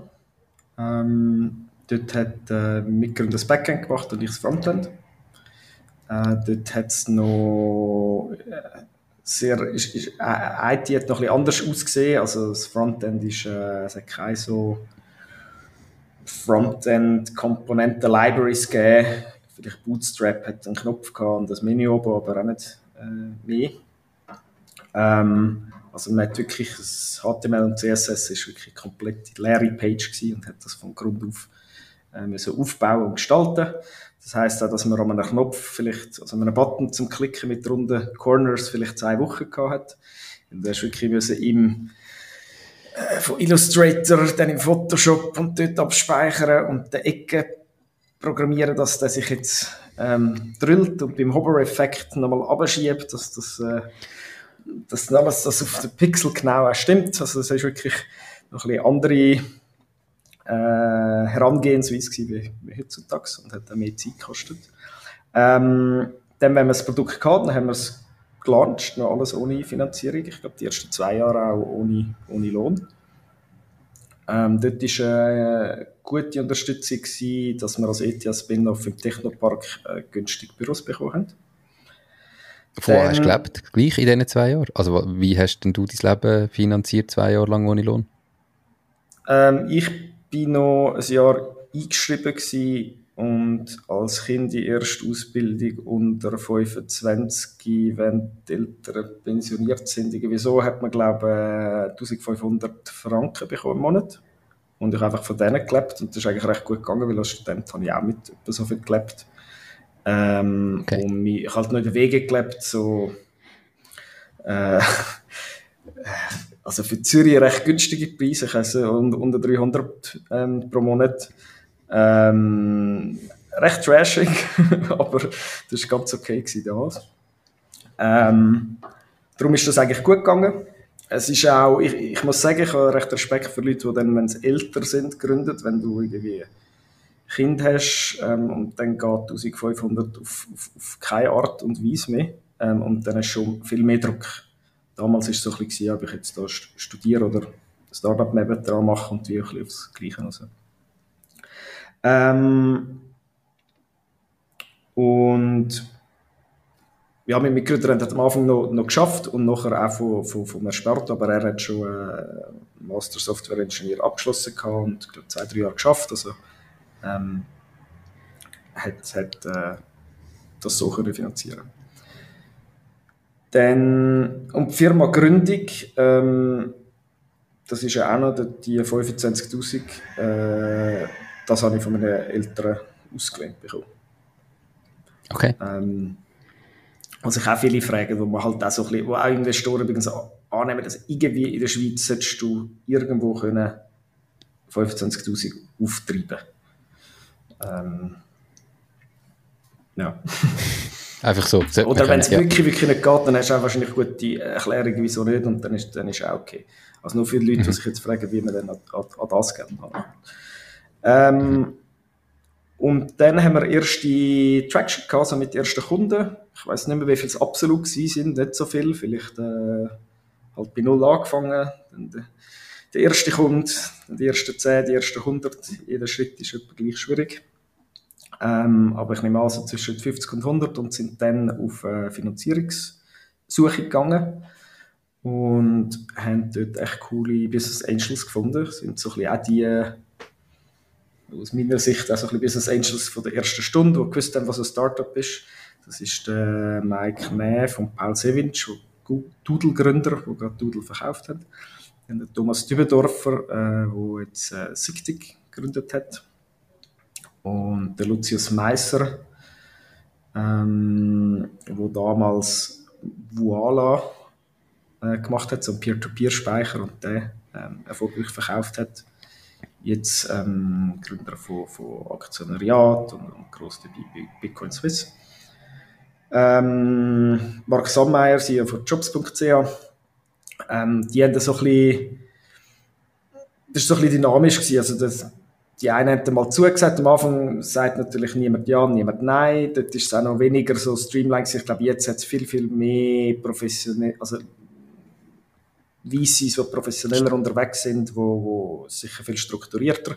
Dort hat Mitgründer das Backend gemacht und ich das Frontend. Dort hat es noch IT hat noch ein bisschen anders ausgesehen. Also das Frontend ist, es hat keine so Frontend-Komponenten-Libraries gegeben. Vielleicht Bootstrap hat einen Knopf gehabt und das Menü oben, aber auch nicht mehr. Also man hat wirklich, das HTML und CSS ist wirklich komplett die leere Page gewesen und hat das von Grund auf müssen aufbauen und gestalten. Das heisst auch, dass man an einem Knopf vielleicht, also an einem Button zum Klicken mit runden Corners vielleicht 2 Wochen gehabt hat. Und da hast du wirklich müssen von Illustrator, dann im Photoshop und dort abspeichern und die Ecken programmieren, dass der sich jetzt drillt und beim Hover-Effekt nochmal abschiebt, dass alles das auf den Pixel genau auch stimmt. Also das ist wirklich noch ein bisschen andere Herangehensweise wie heutzutage und hat auch mehr Zeit gekostet. Dann, wenn wir das Produkt hatten, dann haben wir es gelauncht, noch alles ohne Finanzierung. Ich glaube, die ersten 2 Jahre auch ohne Lohn. Dort war eine gute Unterstützung gewesen, dass wir als ETH-Spin-Off im Technopark günstig Büros bekommen haben. Von wo hast du gelebt? Gleich in diesen 2 Jahren? Also wie hast denn du dein Leben finanziert, 2 Jahre lang ohne Lohn? Ich war noch ein Jahr eingeschrieben gewesen und als Kind die erste Ausbildung unter 25, wenn die Eltern pensioniert sind. Wieso hat man, glaube ich, 1500 Franken bekommen im Monat. Und ich habe einfach von denen gelebt und das ist eigentlich recht gut gegangen, weil als Student habe ich auch mit etwa so viel gelebt. Okay. Und ich habe halt noch in den Wegen gelebt, so also für Zürich recht günstige Preise, ich also unter 300 pro Monat. Recht trashig, aber das war ganz okay damals. Darum ist das eigentlich gut gegangen. Es ist auch, ich muss sagen, ich habe recht Respekt für Leute, die dann, wenn sie älter sind, gründet, wenn du irgendwie Kind hast und dann geht 1500 auf keine Art und Weise mehr und dann hast du schon viel mehr Druck. Damals war es so ein bisschen, ob ich jetzt da studiere oder ein Startup nebendran mache und wie ein bisschen aufs Gleiche. Also. Und ja, mein Mitgründer hat am Anfang noch geschafft und nachher auch vom Ersperrt, aber er hat schon Master Software Engineer abgeschlossen gehabt und ich glaube 2-3 Jahre geschafft. Also hat das so können finanzieren. Dann um die Firma Gründung, das ist ja auch noch die 25'000, das habe ich von meinen Eltern ausgelehnt bekommen. Okay. Also ich auch viele Fragen, wo man halt auch so ein bisschen, wo auch Investoren übrigens annehmen, dass irgendwie in der Schweiz solltest du irgendwo können 25'000 auftreiben. Ja. Einfach so. Oder wenn es wirklich nicht geht, dann hast du auch wahrscheinlich gute Erklärung, wieso nicht, und dann ist auch okay. Also nur viele Leute, die sich jetzt fragen, wie man dann an das Geld hat. Und dann haben wir erste Traction gehabt, also mit ersten Kunden. Ich weiss nicht mehr, wie viele es absolut sind, nicht so viel. Vielleicht halt bei 0 angefangen. Dann der erste Kunde, die ersten 10, die ersten 100. Jeder Schritt ist etwa gleich schwierig. Aber ich nehme an, so zwischen 50 und 100 und sind dann auf Finanzierungssuche gegangen. Und haben dort echt coole Business Angels gefunden. Das sind so ein bisschen auch die, aus meiner Sicht, also ein bisschen Business Angels von der ersten Stunde, die gewusst haben, was ein Startup ist. Das ist der Mike Neff und Paul Sevinch, der Doodle-Gründer, der gerade Doodle verkauft hat. Dann der Thomas Dübendorfer, der jetzt Sigtig gegründet hat. Und der Lucius Meisser, der damals Voila gemacht hat, so einen Peer-to-Peer-Speicher und den erfolgreich verkauft hat. Jetzt Gründer von Aktionariat und gross dabei Bitcoin Swiss. Mark Sammeier, CEO von Jobs.ch. Die haben so ein bisschen, das war so ein bisschen dynamisch gewesen. Also die einen haben mal zugesagt, am Anfang sagt natürlich niemand ja, niemand nein. Dort ist es auch noch weniger so streamlined. Ich glaube, jetzt hat es viel, viel mehr professionell, also VCs, die professioneller unterwegs sind, wo sicher viel strukturierter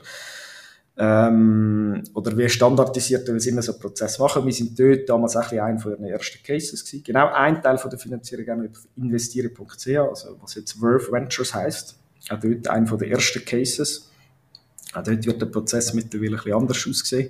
oder wie standardisierter, wie sie immer so einen Prozess machen. Wir sind dort damals auch einer von den ersten Cases gewesen. Genau ein Teil von der Finanzierung auch auf investieren.ch, also was jetzt Verve Ventures heisst. Auch dort einer von den ersten Cases. Auch dort wird der Prozess mittlerweile ein bisschen anders aussehen.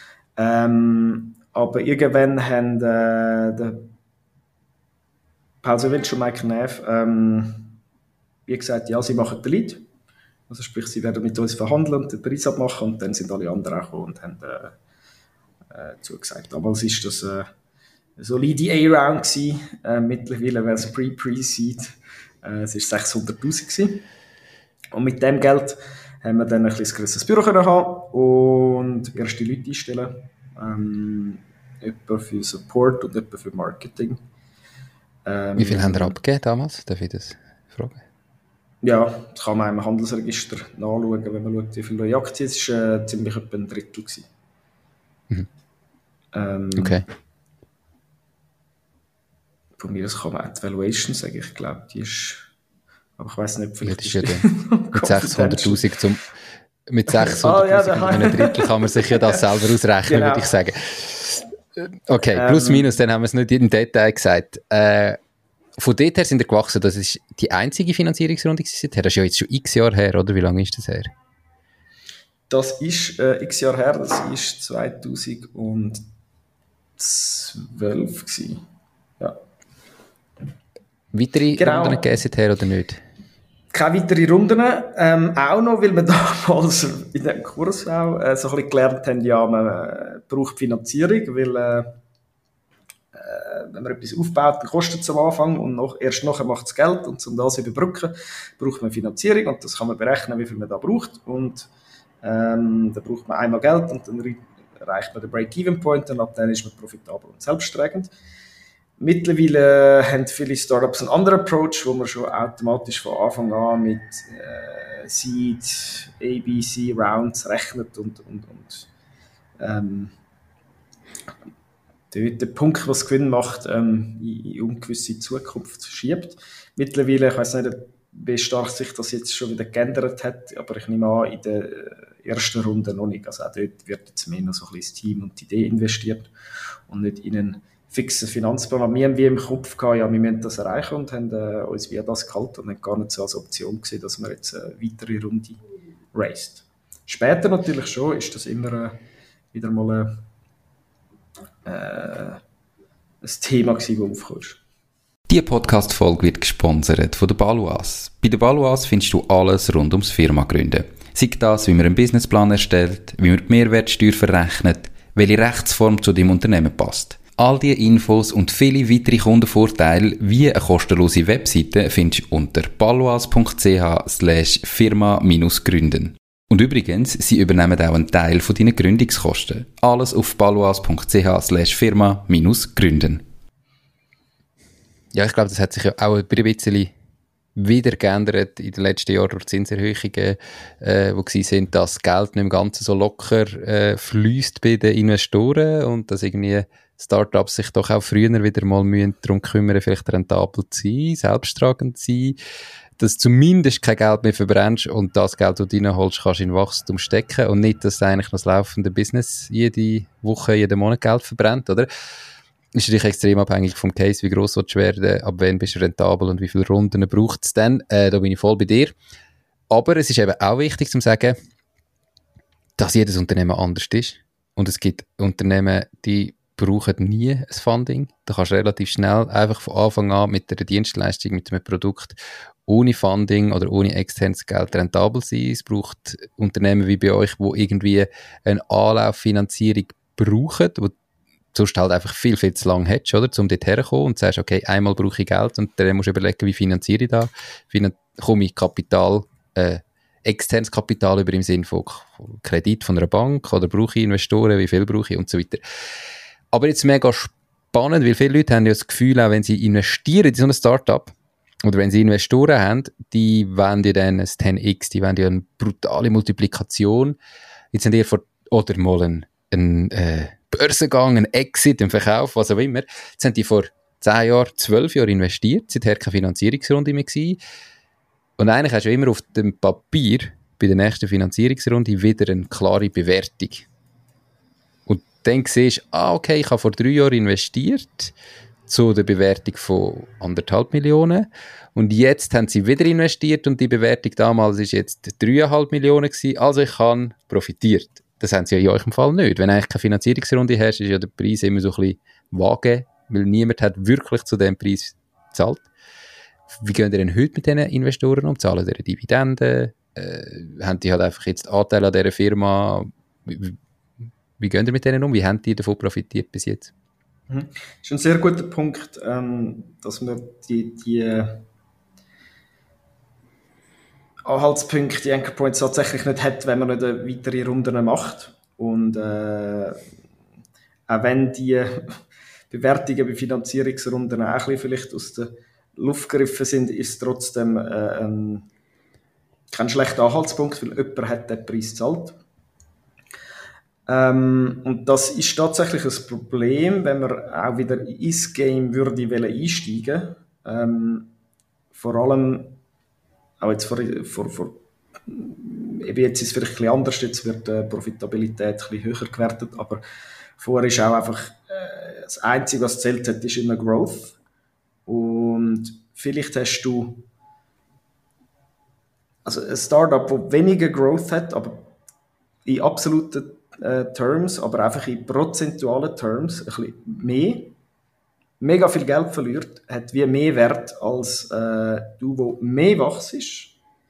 Aber irgendwann haben der Paul Sevinch und Mike Neff wie gesagt, ja, sie machen den Lead. Also sprich, sie werden mit uns verhandeln und den Preis abmachen und dann sind alle anderen auch gekommen und haben zugesagt. Damals war das eine solide A-Round gewesen. Mittlerweile wäre es Pre-Seed. Es war 600'000 gewesen. Und mit dem Geld haben wir dann ein bisschen grösseres Büro können haben und erste Leute einstellen. Etwa für Support und etwa für Marketing. Wie viel haben ihr abgegeben damals? Darf ich das fragen? Ja, das kann man im Handelsregister nachschauen, wenn man schaut, wie viele neue Aktien. Es war ziemlich etwa ein Drittel gewesen. Okay. Von mir aus kann man auch die Valuation sagen. Ich glaube, die ist... Aber ich weiss nicht, vielleicht ja, ist mit 600'000 mit 600'000 und einem Drittel kann man sich ja das selber ausrechnen, würde ich sagen. Okay, plus minus, dann haben wir es nicht im Detail gesagt. Von dort her sind wir gewachsen. Das ist die einzige Finanzierungsrunde seither. Das ist ja jetzt schon x Jahre her, oder? Wie lange ist das her? Das ist x Jahre her. Das war 2012 gewesen. Ja. Weitere Runden gegeben seither oder nicht? Keine weiteren Runden. Auch noch, weil wir damals in diesem Kurs auch so ein bisschen gelernt haben, ja, man braucht Finanzierung, weil wenn man etwas aufbaut, dann kostet es am Anfang und erst nachher macht es Geld und um das zu überbrücken, braucht man Finanzierung und das kann man berechnen, wie viel man da braucht und dann braucht man einmal Geld und dann erreicht man den Break-Even-Point und ab dann ist man profitabel und selbsttragend. Mittlerweile haben viele Startups einen anderen Approach, wo man schon automatisch von Anfang an mit Seed, ABC, Rounds rechnet und den Punkt, was Gewinn macht, in ungewisse Zukunft schiebt. Mittlerweile, ich weiss nicht, wie stark sich das jetzt schon wieder geändert hat, aber ich nehme an, in der ersten Runde noch nicht. Also auch dort wird jetzt mehr noch so ein bisschen das Team und die Idee investiert und nicht in einen fixen Finanzplan. Wir haben wie im Kopf gehabt, ja, wir müssen das erreichen und haben uns wie das gehalten und haben gar nicht so als Option gesehen, dass wir jetzt eine weitere Runde raised. Später natürlich schon ist das immer wieder mal ein Thema gewesen, das aufkam. Diese Podcast-Folge wird gesponsert von der Baloise. Bei der Baloise findest du alles rund ums Firma gründen. Sei das, wie man einen Businessplan erstellt, wie man die Mehrwertsteuer verrechnet, welche Rechtsform zu deinem Unternehmen passt. All diese Infos und viele weitere Kundenvorteile wie eine kostenlose Webseite findest du unter baloise.ch/firma-gründen. Und übrigens, sie übernehmen auch einen Teil von deinen Gründungskosten. Alles auf baloise.ch/firma-gründen. Ja, ich glaube, das hat sich ja auch ein bisschen wieder geändert in den letzten Jahren durch Zinserhöhungen, die sind, dass Geld nicht im Ganzen so locker fließt bei den Investoren und dass irgendwie Startups sich doch auch früher wieder mal darum kümmern, vielleicht rentabel zu sein, selbsttragend zu sein, dass du zumindest kein Geld mehr verbrennst und das Geld, das du reinholst, kannst in Wachstum stecken und nicht, dass eigentlich das laufende Business jede Woche, jeden Monat Geld verbrennt, oder? Ist natürlich extrem abhängig vom Case, wie gross willst du werden, ab wann bist du rentabel und wie viele Runden braucht es dann. Da bin ich voll bei dir. Aber es ist eben auch wichtig zu sagen, dass jedes Unternehmen anders ist. Und es gibt Unternehmen, die brauchen nie ein Funding. Da kannst du relativ schnell einfach von Anfang an mit einer Dienstleistung, mit einem Produkt ohne Funding oder ohne externes Geld rentabel sein. Es braucht Unternehmen wie bei euch, die irgendwie eine Anlauffinanzierung brauchen, wo sonst halt einfach viel, viel zu lange hättest, oder? Um dort herzukommen und sagst, okay, einmal brauche ich Geld und dann musst du überlegen, wie finanziere ich das? Komme ich Kapital, externes Kapital über im Sinne von Kredit von einer Bank oder brauche ich Investoren, wie viel brauche ich und so weiter. Aber jetzt mega spannend, weil viele Leute haben ja das Gefühl, auch wenn sie investieren in so ein Startup oder wenn sie Investoren haben, die wollen ja dann ein 10x, die wollen ja eine brutale Multiplikation. Jetzt haben die oder mal ein Börsengang, ein Exit, ein Verkauf, was auch immer. Jetzt haben die vor 10 Jahren, 12 Jahren investiert, seither keine Finanzierungsrunde mehr gewesen. Und eigentlich hast du immer auf dem Papier bei der nächsten Finanzierungsrunde wieder eine klare Bewertung. Und dann siehst du, okay, ich habe vor 3 Jahren investiert zu der Bewertung von 1,5 Millionen und jetzt haben sie wieder investiert und die Bewertung damals ist jetzt 3,5 Millionen gewesen, also ich habe profitiert. Das haben sie ja in eurem Fall nicht. Wenn du eigentlich keine Finanzierungsrunde hast, ist ja der Preis immer so ein bisschen vage, weil niemand hat wirklich zu dem Preis gezahlt. Wie gehen ihr denn heute mit diesen Investoren um? Zahlen die Dividenden? Haben die halt einfach jetzt Anteile an dieser Firma? Wie gehen ihr mit denen um? Wie haben die davon profitiert bis jetzt? Das ist ein sehr guter Punkt, dass man die Anhaltspunkte, die Anchor Points tatsächlich nicht hat, wenn man nicht eine weitere Runde macht. Und auch wenn die Bewertungen bei Finanzierungsrunden auch ein bisschen vielleicht aus der Luft gegriffen sind, ist es trotzdem kein schlechter Anhaltspunkt, weil jemand hat den Preis gezahlt. Und das ist tatsächlich ein Problem, wenn man auch wieder ins Game würde einsteigen. Vor allem auch jetzt eben jetzt ist es vielleicht ein bisschen anders, jetzt wird die Profitabilität ein bisschen höher gewertet, aber vorher ist auch einfach das Einzige, was zählt hat, ist immer Growth. Und vielleicht hast du also ein Startup, das weniger Growth hat, aber in absoluten Terms, aber einfach in prozentualen Terms ein bisschen mehr, mega viel Geld verliert, hat wie mehr Wert als du, wo mehr wachst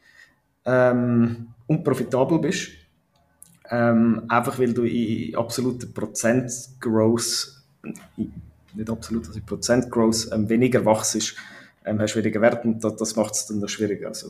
und profitabel bist. Einfach weil du in absoluten Prozent Growth, nicht absolut, also in Prozent Growth weniger wachst, hast weniger Wert und das macht es dann noch schwieriger. Also,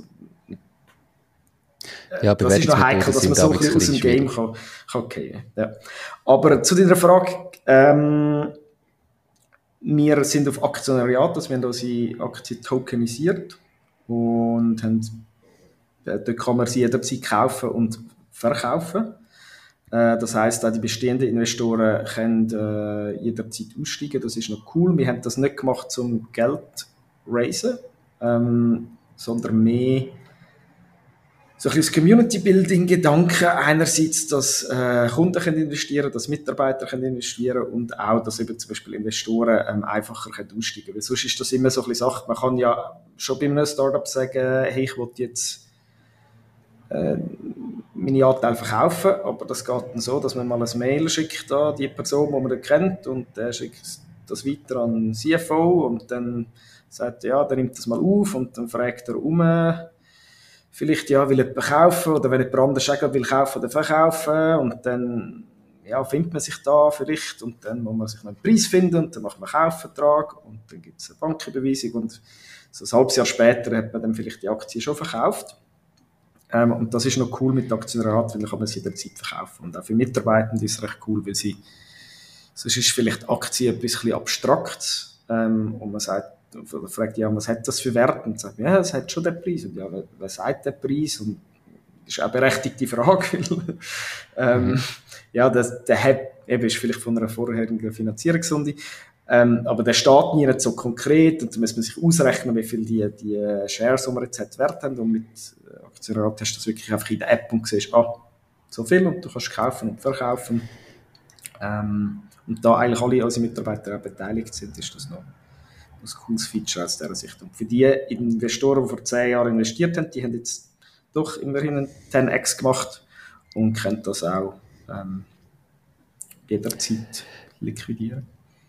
ja, das ist noch heikel, dass man so ein bisschen aus dem Game kann gehen. Ja. Aber zu deiner Frage, wir sind auf Aktionariat, also wir haben unsere Aktien tokenisiert und dort kann man sie jederzeit kaufen und verkaufen. Das heisst, auch die bestehenden Investoren können jederzeit aussteigen. Das ist noch cool. Wir haben das nicht gemacht, zum Geld raisen, sondern mehr so ein bisschen das Community-Building-Gedanke. Einerseits, dass Kunden können investieren, dass Mitarbeiter können investieren und auch, dass eben zum Beispiel Investoren einfacher können aussteigen können. Weil sonst ist das immer so ein bisschen Sache. Man kann ja schon bei einem Startup sagen, hey, ich will jetzt meine Anteile verkaufen, aber das geht dann so, dass man mal ein Mail schickt an die Person, die man kennt, und der schickt das weiter an den CFO und dann sagt er, ja, der nimmt das mal auf und dann fragt er vielleicht ja, will jemand kaufen oder wenn jemand anderes auch will kaufen oder verkaufen und dann ja, findet man sich da vielleicht und dann muss man sich noch einen Preis finden und dann macht man einen Kaufvertrag und dann gibt es eine Banküberweisung und so ein halbes Jahr später hat man dann vielleicht die Aktie schon verkauft. Und das ist noch cool mit Aktionariat, weil dann kann man sie jederzeit verkaufen. Und auch für Mitarbeitende ist es recht cool, weil sonst ist vielleicht Aktie ein bisschen abstrakt. Und man fragt, ja, was hat das für Wert? Und sagt, ja, es hat schon den Preis. Und ja, wer sagt den Preis? Und das ist auch eine berechtigte Frage, weil, ja, der ist vielleicht von einer vorherigen Finanzierungsrunde. Aber der steht nie so konkret und da muss man sich ausrechnen, wie viel die Shares, die man jetzt hat, Wert haben und mit Aktionariat hast du das wirklich einfach in der App und siehst, so viel und du kannst kaufen und verkaufen. Und da eigentlich alle unsere Mitarbeiter auch beteiligt sind, ist das noch ein cooles Feature aus dieser Sicht. Und für die Investoren, die vor 10 Jahren investiert haben, die haben jetzt doch immerhin einen 10x gemacht und können das auch jederzeit liquidieren.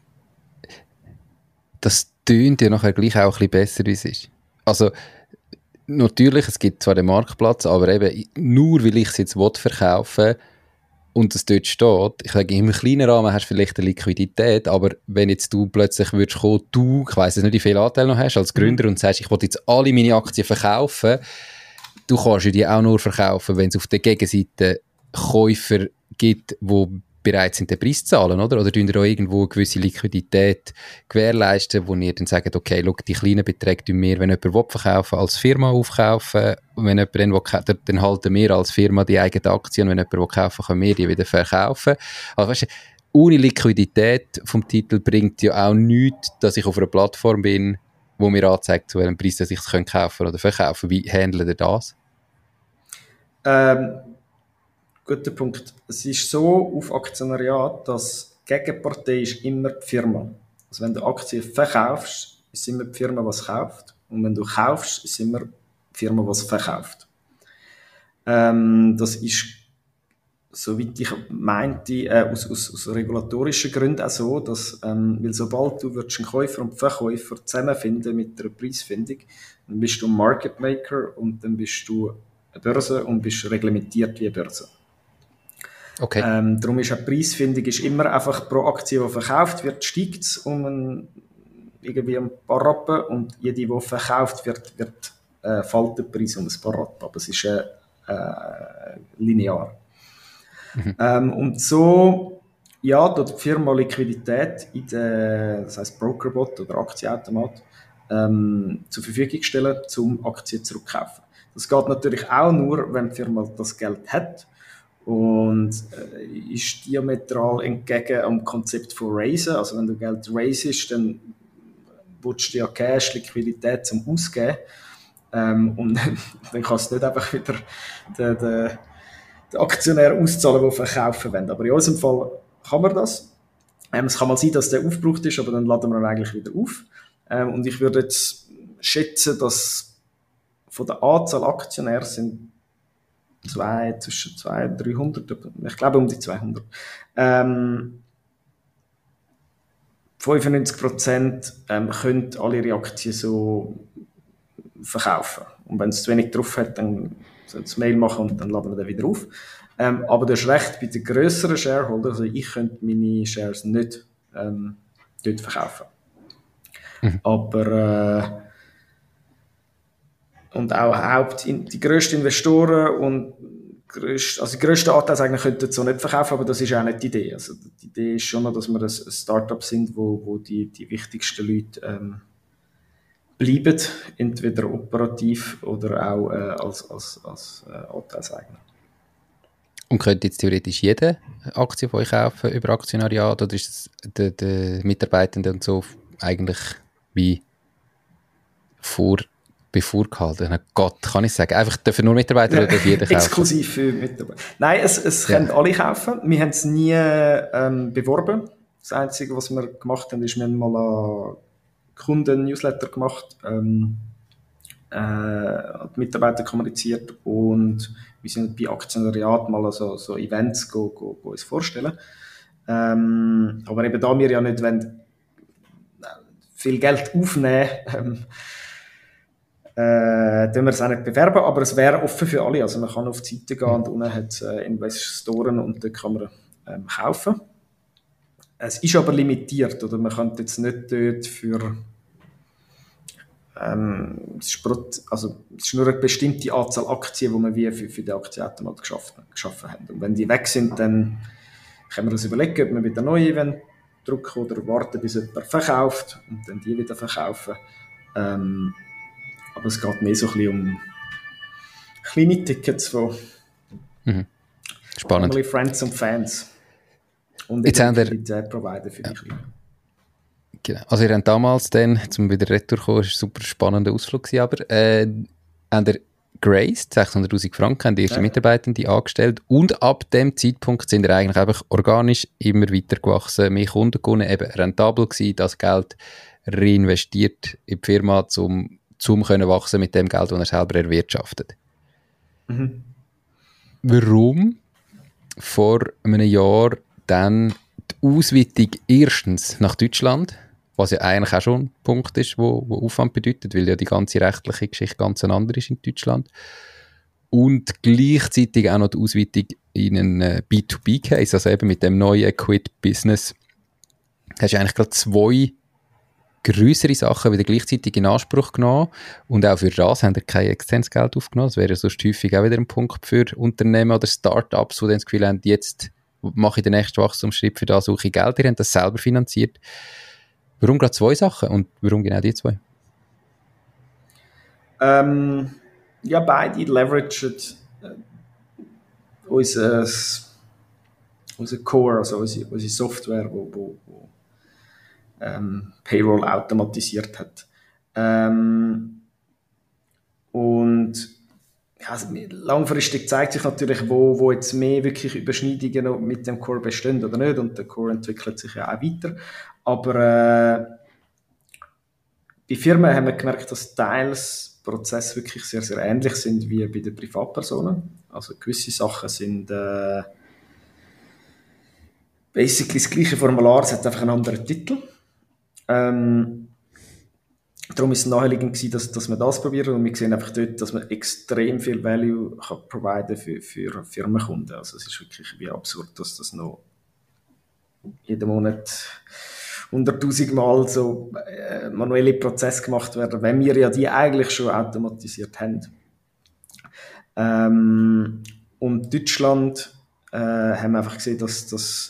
Das tönt ja nachher gleich auch ein bisschen besser, wie es ist. Also, natürlich, es gibt zwar den Marktplatz, aber eben nur, weil ich es jetzt verkaufen will und es dort steht, ich sage, im kleinen Rahmen hast du vielleicht eine Liquidität, aber wenn jetzt du plötzlich würdest kommen, ich weiss nicht, wie viele Anteile noch hast als Gründer und sagst, ich will jetzt alle meine Aktien verkaufen, du kannst die auch nur verkaufen, wenn es auf der Gegenseite Käufer gibt, die bereit sind, den Preis zu zahlen, oder? Oder tun ihr auch irgendwo eine gewisse Liquidität gewährleisten, wo ihr dann sagt, okay, schau, die kleinen Beträge tun wir, wenn jemand verkaufen als Firma aufkaufen, und wenn jemand dann halten wir als Firma die eigenen Aktien, und wenn jemand kaufen können wir die wieder verkaufen. Also weißt du, ohne Liquidität vom Titel bringt ja auch nichts, dass ich auf einer Plattform bin, wo mir anzeigt, zu welchem Preis dass ich es kaufen oder verkaufen. Wie handelt ihr das? Guter Punkt. Es ist so auf Aktionariat, dass die Gegenpartei ist immer die Firma. Also wenn du Aktien verkaufst, ist es immer die Firma, die es kauft. Und wenn du kaufst, ist es immer die Firma, die es verkauft. Das ist, soweit ich meinte, aus regulatorischen Gründen auch so, dass, weil sobald du einen Käufer und Verkäufer zusammenfinden mit einer Preisfindung, dann bist du ein Market Maker und dann bist du eine Börse und bist reglementiert wie eine Börse. Okay. Darum ist eine Preisfindung ist immer einfach pro Aktie, die verkauft wird, steigt es irgendwie ein paar Rappen und jede, die verkauft wird, fällt der Preis um ein paar Rappen. Aber es ist linear. Und so tut die Firma Liquidität in das heisst Brokerbot oder Aktienautomat zur Verfügung stellen, um Aktien zurückzukaufen. Das geht natürlich auch nur, wenn die Firma das Geld hat und ist diametral entgegen am Konzept von Raisen. Also wenn du Geld raisest, dann willst du ja Cash, Liquidität zum Ausgeben und dann kannst du nicht einfach wieder den Aktionär auszahlen, die verkaufen wollen. Aber in unserem Fall kann man das. Es kann mal sein, dass der aufgebraucht ist, aber dann laden wir ihn eigentlich wieder auf. Und ich würde jetzt schätzen, dass von der Anzahl Aktionäre sind zwischen 200 und 300, ich glaube um die 200. 95% können alle ihre Aktien so verkaufen. Und wenn es zu wenig drauf hat, dann sollen sie Mail machen und dann laden wir den wieder auf. Aber du hast recht, bei den grösseren Shareholdern, also ich könnte meine Shares nicht dort verkaufen. Aber und auch die grössten Investoren und die grössten Anteilseigner könnten so nicht verkaufen, aber das ist auch nicht die Idee. Also die Idee ist schon noch, dass wir ein Startup sind, wo die wichtigsten Leute bleiben, entweder operativ oder auch als Anteilseigner. Und könnte jetzt theoretisch jede Aktie von euch kaufen über Aktionariat oder ist das der Mitarbeitenden und so eigentlich wie bevorgehalten? Na Gott, kann ich sagen. Einfach dürfen nur Mitarbeiter oder darf jeder kaufen? Exklusiv für Mitarbeiter. Nein, es können alle kaufen. Wir haben es nie beworben. Das Einzige, was wir gemacht haben, ist, wir haben mal einen Kunden-Newsletter gemacht, die Mitarbeiter kommuniziert und wir sind bei Aktionariat mal so Events go uns vorstellen. Aber eben da wir ja nicht viel Geld aufnehmen, tun wir es auch nicht bewerben, aber es wäre offen für alle. Also man kann auf die Seite gehen und unten hat es Investoren und dort kann man kaufen. Es ist aber limitiert, oder man könnte jetzt nicht dort für es ist nur eine bestimmte Anzahl Aktien, die wir wie für den Aktienautomat geschaffen haben. Und wenn die weg sind, dann können wir uns überlegen, ob wir wieder neue drucken oder warten, bis jemand verkauft und dann die wieder verkaufen. Aber es geht mehr so ein bisschen um kleine Tickets von Spannend. Family, Friends und Fans. Und jetzt haben Provider für die Kleinen. Genau. Also ihr habt damals dann, zum wieder retour kommen, das war ein super spannender Ausflug gewesen, aber habt ihr graced, 600'000 Franken, haben die ersten Mitarbeitenden angestellt und ab dem Zeitpunkt sind ihr eigentlich einfach organisch immer weiter gewachsen, mehr Kunden gewonnen, eben rentabel gewesen, das Geld reinvestiert in die Firma, zum können wachsen mit dem Geld, das er selber erwirtschaftet. Warum vor einem Jahr dann die Ausweitung erstens nach Deutschland, was ja eigentlich auch schon ein Punkt ist, wo Aufwand bedeutet, weil ja die ganze rechtliche Geschichte ganz anders ist in Deutschland. Und gleichzeitig auch noch die Ausweitung in einen B2B-Case, also eben mit dem neuen Quit Business. Hast du eigentlich gerade zwei grössere Sachen wieder gleichzeitig in Anspruch genommen und auch für das haben wir kein externes Geld aufgenommen. Das wäre ja sonst häufig auch wieder ein Punkt für Unternehmen oder Start-ups, die dann das Gefühl haben, jetzt mache ich den nächsten Wachstumsschritt, für das suche ich Geld. Ihr habt das selber finanziert. Warum gerade zwei Sachen und warum genau die zwei? Ja, beide leveragen unser Core, also unsere Software, wo Payroll automatisiert hat. Und also langfristig zeigt sich natürlich, wo jetzt mehr wirklich Überschneidungen mit dem Core bestehen oder nicht. Und der Core entwickelt sich ja auch weiter. Aber bei Firmen haben wir gemerkt, dass teils Prozesse wirklich sehr, sehr ähnlich sind wie bei den Privatpersonen. Also gewisse Sachen sind basically das gleiche Formular, es hat einfach einen anderen Titel. darum ist es naheliegend gewesen, dass wir das probieren und wir sehen einfach dort, dass man extrem viel Value kann providen für Firmenkunden. Also es ist wirklich wie absurd, dass das noch jeden Monat 100'000 Mal so manuelle Prozesse gemacht werden, wenn wir ja die eigentlich schon automatisiert haben. Und Deutschland haben wir einfach gesehen, dass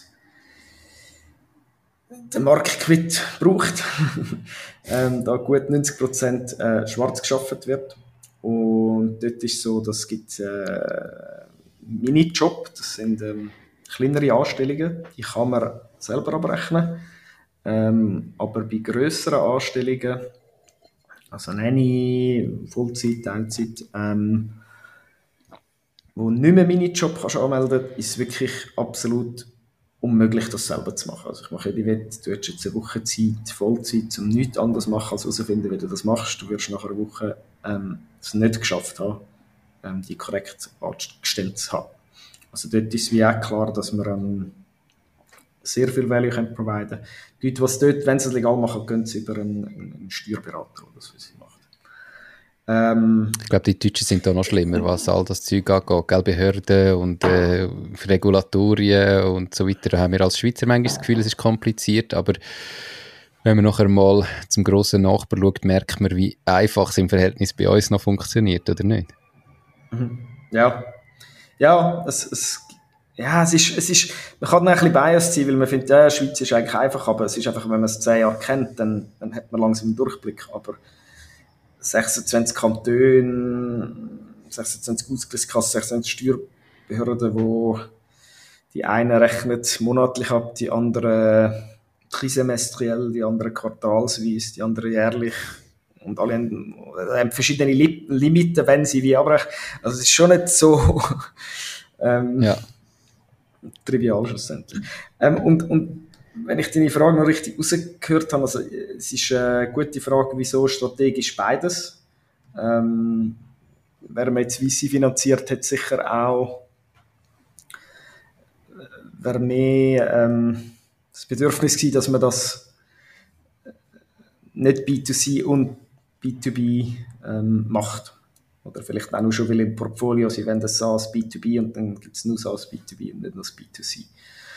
der Markt Quid braucht. Da gut 90% schwarz geschafft wird. Und dort ist so, dass es gibt Minijob, das sind kleinere Anstellungen, die kann man selber abrechnen. Aber bei grösseren Anstellungen, also Nanny, Vollzeit, Teilzeit, wo nicht mehr Minijob kannst anmelden, ist es wirklich absolut unmöglich, das selber zu machen. Also ich mache die Wette, du hättest jetzt eine Woche Zeit, Vollzeit, um nichts anderes machen, als herauszufinden, wie du das machst. Du wirst nach einer Woche es nicht geschafft haben, die korrekt angestellt zu haben. Also dort ist es wie auch klar, dass wir sehr viel Value providen können. Die Leute, die es dort, wenn sie es legal machen, gehen sie über einen Steuerberater, der das für sie macht. Ich glaube, die Deutschen sind da noch schlimmer, was all das Zeug angeht, gell, Behörden und Regulatorien und so weiter. Da haben wir als Schweizer manchmal das Gefühl, es ist kompliziert, aber wenn man nachher mal zum grossen Nachbarn schaut, merkt man, wie einfach es im Verhältnis bei uns noch funktioniert, oder nicht? Ja, es ist, man kann ein bisschen biased sein, weil man findet, ja, Schweiz ist eigentlich einfach, aber es ist einfach, wenn man es 10 Jahre kennt, dann hat man langsam einen Durchblick, aber 26 Kantone, 26 Ausgleichskassen, 26 Steuerbehörden, wo die einen rechnen monatlich ab, die anderen trisemestriell, die anderen quartalsweise, die anderen jährlich. Und alle haben verschiedene Limiten, wenn sie wie abrechnen. Also es ist schon nicht so trivial schlussendlich. Und wenn ich deine Frage noch richtig rausgehört habe, also es ist eine gute Frage, wieso strategisch beides. Wenn man jetzt VC finanziert, hat sicher auch wäre mehr das Bedürfnis gewesen, dass man das nicht B2C und B2B macht. Oder vielleicht auch nur schon will im Portfolio, sie wollen das SaaS B2B und dann gibt es nur SaaS B2B und nicht nur das B2C.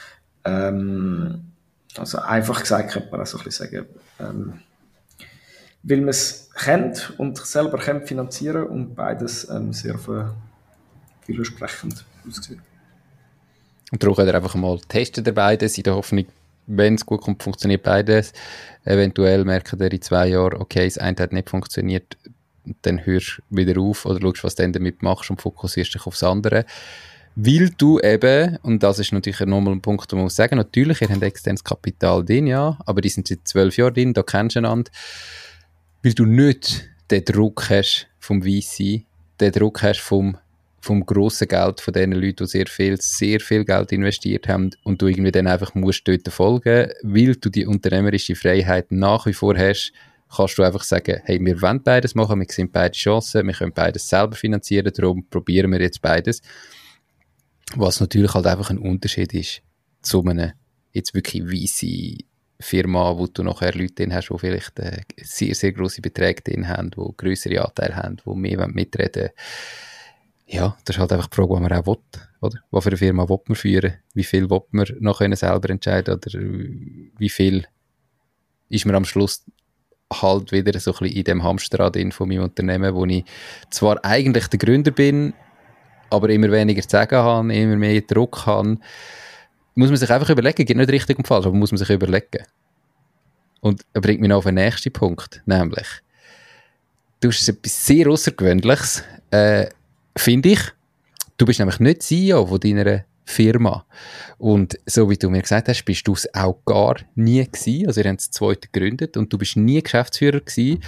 Also einfach gesagt könnte man auch so ein bisschen sagen, weil man es kennt und selber finanzieren und beides sehr vielversprechend aussieht. Und darum könnt ihr einfach mal testen, beides, in der Hoffnung, wenn es gut kommt, funktioniert beides. Eventuell merkt ihr in 2 Jahren, okay, das eine hat nicht funktioniert, dann hörst du wieder auf oder schaust, was du dann damit machst und fokussierst dich aufs andere. Weil du eben, und das ist natürlich nochmal ein Punkt, wo man muss sagen, natürlich, ihr habt externes Kapital drin, ja, aber die sind seit 12 Jahren drin, da kennst du einander, weil du nicht den Druck hast vom VC, den Druck hast vom grossen Geld von den Leuten, die sehr viel Geld investiert haben und du irgendwie dann einfach musst dort folgen, weil du die unternehmerische Freiheit nach wie vor hast, kannst du einfach sagen, hey, wir wollen beides machen, wir sehen beide Chancen, wir können beides selber finanzieren, darum probieren wir jetzt beides. Was natürlich halt einfach ein Unterschied ist zu einer jetzt wirklich VC-Firma, wo du nachher Leute drin hast, die vielleicht sehr, sehr grosse Beträge drin haben, die grössere Anteile haben, die mehr mitreden wollen. Ja, das ist halt einfach die Frage, die man auch will, oder? Was für eine Firma will man führen? Wie viel will man noch selber entscheiden? Oder wie viel ist man am Schluss halt wieder so ein bisschen in dem Hamsterrad von meinem Unternehmen, wo ich zwar eigentlich der Gründer bin, aber immer weniger zu sagen habe, immer mehr Druck habe, muss man sich einfach überlegen, geht nicht richtig und falsch, aber muss man sich überlegen. Und er bringt mich noch auf den nächsten Punkt, nämlich, du hast etwas sehr Außergewöhnliches, finde ich. Du bist nämlich nicht CEO von deiner Firma. Und so wie du mir gesagt hast, bist du es auch gar nie gewesen. Also ihr habt das zweite gegründet und du bist nie Geschäftsführer gewesen.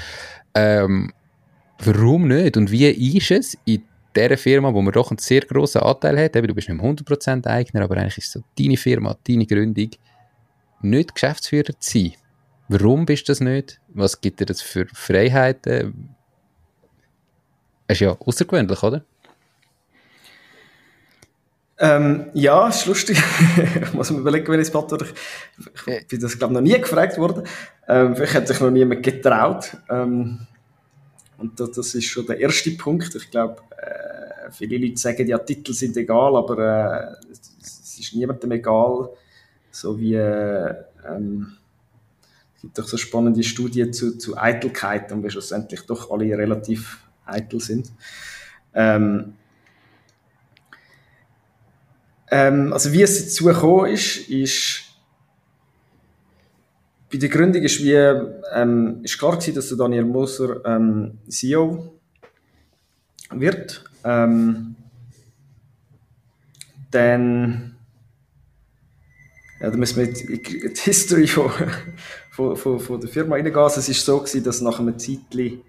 Warum nicht? Und wie ist es in dieser Firma, wo man doch einen sehr grossen Anteil hat, eben, du bist nicht 100% Eigner, aber eigentlich ist es so deine Firma, deine Gründung, nicht Geschäftsführer zu sein? Warum bist du das nicht? Was gibt dir das für Freiheiten? Es ist ja außergewöhnlich, oder? Ja, ist lustig. Ich muss mir überlegen, wenn ich es beantworte. Ich bin das, glaube ich, noch nie gefragt worden. Vielleicht hat sich noch niemand getraut. Und das ist schon der erste Punkt. Ich glaube, viele Leute sagen, ja, Titel sind egal, aber es ist niemandem egal. So wie es gibt doch so spannende Studien zu Eitelkeit, und wir schlussendlich doch alle relativ eitel sind. Also wie es dazu gekommen ist bei der Gründung ist ist klar gewesen, dass der Daniel Moser CEO wird. Dann da müssen wir in die History von der Firma reingehen. Also es war so gewesen, dass nach einem Zeitchen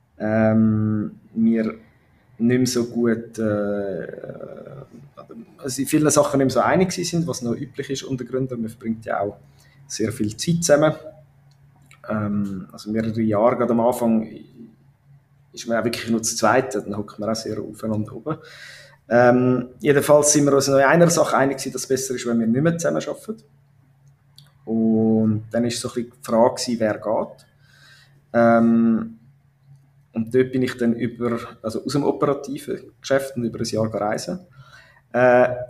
wir nicht mehr so gut also in vielen Sachen nicht mehr so einig sind, was noch üblich ist unter Gründern. Man verbringt ja auch sehr viel Zeit zusammen. Also mehrere Jahre gerade am Anfang ist man auch wirklich nur zu zweit, dann hockt man auch sehr aufeinander oben. Jedenfalls sind wir uns noch in einer Sache einig gewesen, dass es besser ist, wenn wir nicht mehr zusammen arbeiten. Und dann war so ein bisschen die Frage, wer geht. Und dort bin ich dann also aus dem operativen Geschäft und über ein Jahr reisen. Da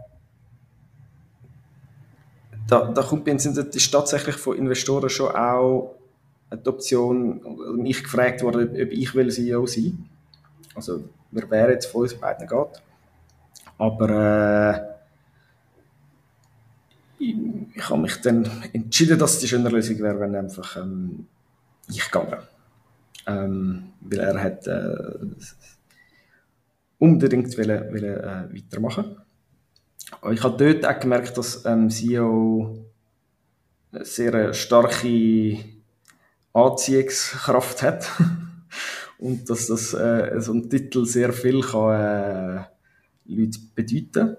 kommt bei uns, das ist tatsächlich von Investoren schon auch eine Option, mich gefragt worden, ob ich CEO sein will. Also, wer wäre jetzt von uns beiden geht. Aber ich habe mich dann entschieden, dass die schöne Lösung wäre, wenn einfach ich gehe. Weil er hat unbedingt weitermachen. Ich habe dort auch gemerkt, dass CEO eine sehr starke Anziehungskraft hat und dass das so ein Titel sehr viel kann Leute bedeuten.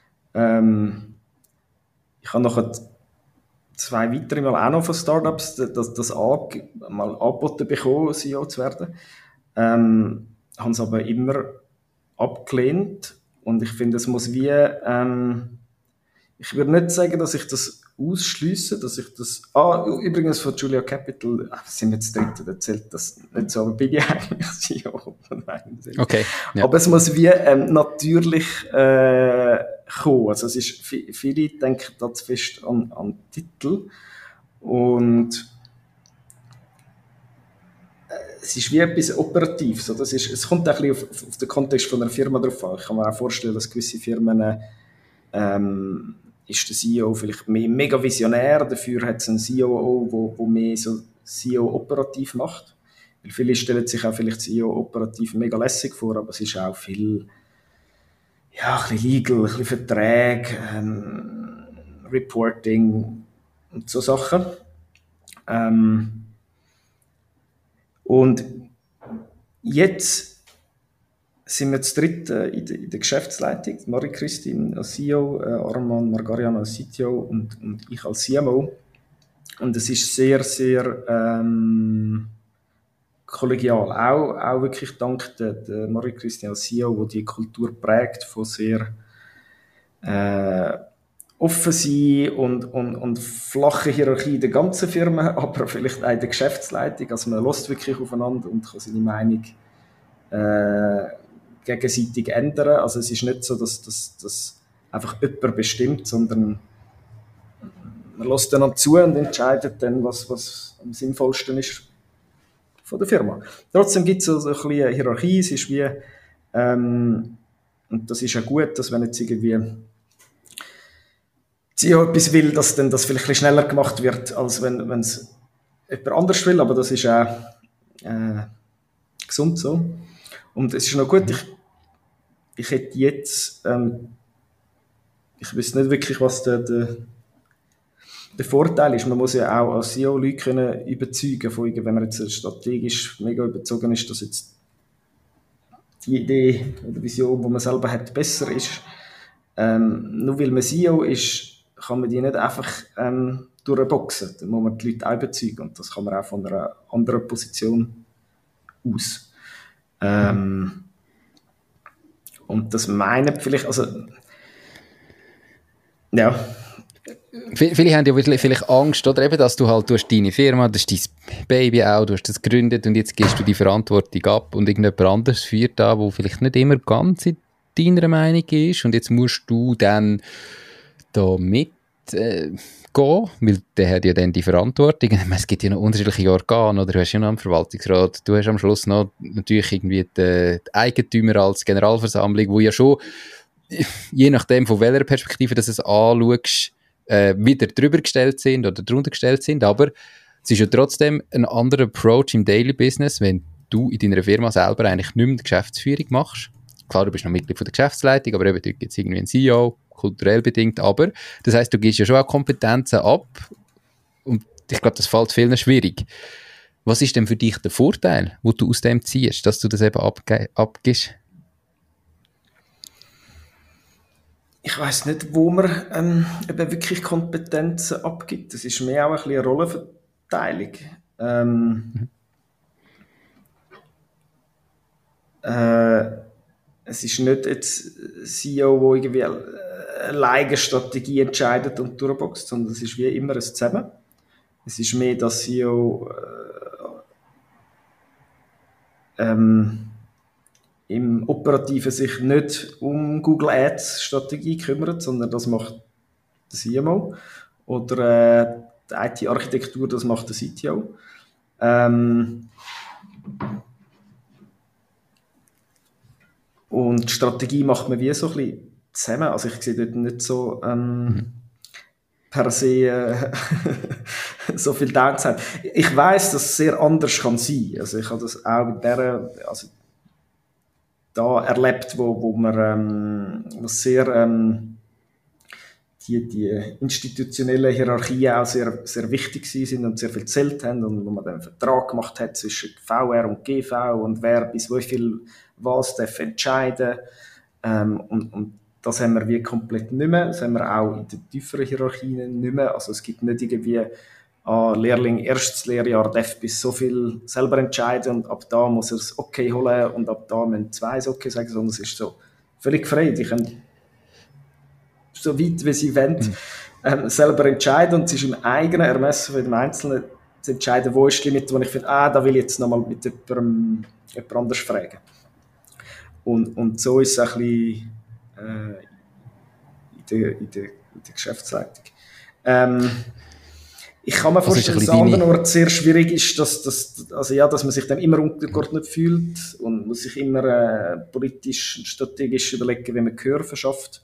Ich habe nachher 2 weitere Mal auch noch von Startups das mal angeboten bekommen, CEO zu werden. Haben es aber immer abgelehnt. Und ich finde, es muss wie, ich würde nicht sagen, dass ich das ausschliesse, dass ich das, übrigens von Julia Capital, wir sind jetzt dritte, da zählt das nicht so, aber bin ich eigentlich CEO. Okay. Ja. Aber es muss wie natürlich kommen. Also es ist, viele denken da zu fest an Titel und es ist wie etwas Operatives. So, es kommt auch ein bisschen auf den Kontext von einer Firma drauf an. Ich kann mir auch vorstellen, dass gewisse Firmen ist der CEO vielleicht mega visionär, dafür hat es einen COO, der mehr so CEO operativ macht. Weil viele stellen sich auch vielleicht CEO operativ mega lässig vor, aber es ist auch viel, ja, ein bisschen legal, ein bisschen Verträge, Reporting und so Sachen. Und jetzt sind wir zu dritt in der Geschäftsleitung. Marie-Christine als CEO, Arman Margarian als CTO und ich als CMO. Und es ist sehr, sehr kollegial. Auch wirklich dank der Marie-Christine als CEO, die Kultur prägt von sehr offen sein und flache Hierarchie in der ganzen Firma, aber vielleicht auch in der Geschäftsleitung. Also man hört wirklich aufeinander und kann seine Meinung gegenseitig ändern. Also es ist nicht so, dass einfach jemand bestimmt, sondern man lässt dann zu und entscheidet dann, was am sinnvollsten ist von der Firma. Trotzdem gibt es so ein bisschen eine Hierarchie. Es ist wie, und das ist ja gut, dass wenn jetzt irgendwie CEO etwas will, dass dann das vielleicht ein bisschen schneller gemacht wird, als wenn es jemand anders will, aber das ist auch gesund so. Und es ist noch gut, ich hätte jetzt, ich weiß nicht wirklich, was der Vorteil ist. Man muss ja auch als CEO Leute können überzeugen, wenn man jetzt strategisch mega überzogen ist, dass jetzt die Idee oder Vision, die man selber hat, besser ist. Nur weil man CEO ist, kann man die nicht einfach durchboxen. Da muss man die Leute auch überzeugen. Und das kann man auch von einer anderen Position aus. Und das meinen vielleicht, also Ja. Viele haben ja vielleicht Angst, oder eben, dass du halt, du hast deine Firma, das ist dein Baby auch, du hast das gegründet und jetzt gibst du die Verantwortung ab und irgendjemand anderes führt da, wo vielleicht nicht immer ganz in deiner Meinung ist und jetzt musst du dann da mit gehen, weil der hat ja dann die Verantwortung. Ich meine, es gibt ja noch unterschiedliche Organe, oder du hast ja noch einen Verwaltungsrat, du hast am Schluss noch natürlich irgendwie die Eigentümer als Generalversammlung, wo ja schon, je nachdem von welcher Perspektive dass du es anschaust, wieder drüber gestellt sind oder drunter gestellt sind, aber es ist ja trotzdem ein anderer Approach im Daily Business, wenn du in deiner Firma selber eigentlich nicht mehr die Geschäftsführung machst. Klar, du bist noch Mitglied von der Geschäftsleitung, aber eben dort gibt es irgendwie einen CEO, kulturell bedingt, aber das heisst, du gibst ja schon auch Kompetenzen ab und ich glaube, das fällt vielen schwierig. Was ist denn für dich der Vorteil, wo du aus dem ziehst, dass du das eben abgibst? Ich weiss nicht, wo man eben wirklich Kompetenzen abgibt. Das ist mehr auch ein bisschen eine Rollenverteilung. Es ist nicht jetzt ein CEO, der irgendwie eine Strategie entscheidet und durchboxt, sondern es ist wie immer ein Zusammen. Es ist mehr, dass CEO im Operativen sich nicht um Google Ads Strategie kümmert, sondern das macht der CMO. Oder die IT-Architektur, das macht der CTO. Und die Strategie macht man wie so ein bisschen zusammen. Also ich sehe dort nicht so per se so viel Downside. Ich weiss, dass es sehr anders kann sein. Also ich habe das auch mit der, also da erlebt, wo man was sehr die institutionellen Hierarchien auch sehr, sehr wichtig sind und sehr viel gezählt haben und wo man dann einen Vertrag gemacht hat zwischen VR und GV und wer bis wie viel was darf entscheiden. Und das haben wir wie komplett nicht mehr. Das haben wir auch in den tieferen Hierarchien nicht mehr. Also es gibt nicht irgendwie Lehrling, erstes Lehrjahr darf bis so viel selber entscheiden und ab da muss er das Okay holen und ab da müssen zwei das Okay sagen, sondern es ist so völlig frei. Die können so weit, wie sie wollen, selber entscheiden und es ist im eigenen Ermessen von dem Einzelnen zu entscheiden, wo ist die Limite, wo ich finde, da will ich jetzt nochmal mit jemand anders fragen. Und so ist es ein bisschen in der Geschäftsleitung. Ich kann mir vorstellen, dass es an anderen Orten sehr schwierig ist, dass man sich dann immer untergeordnet fühlt und muss sich immer politisch und strategisch überlegen, wie man Gehör verschafft.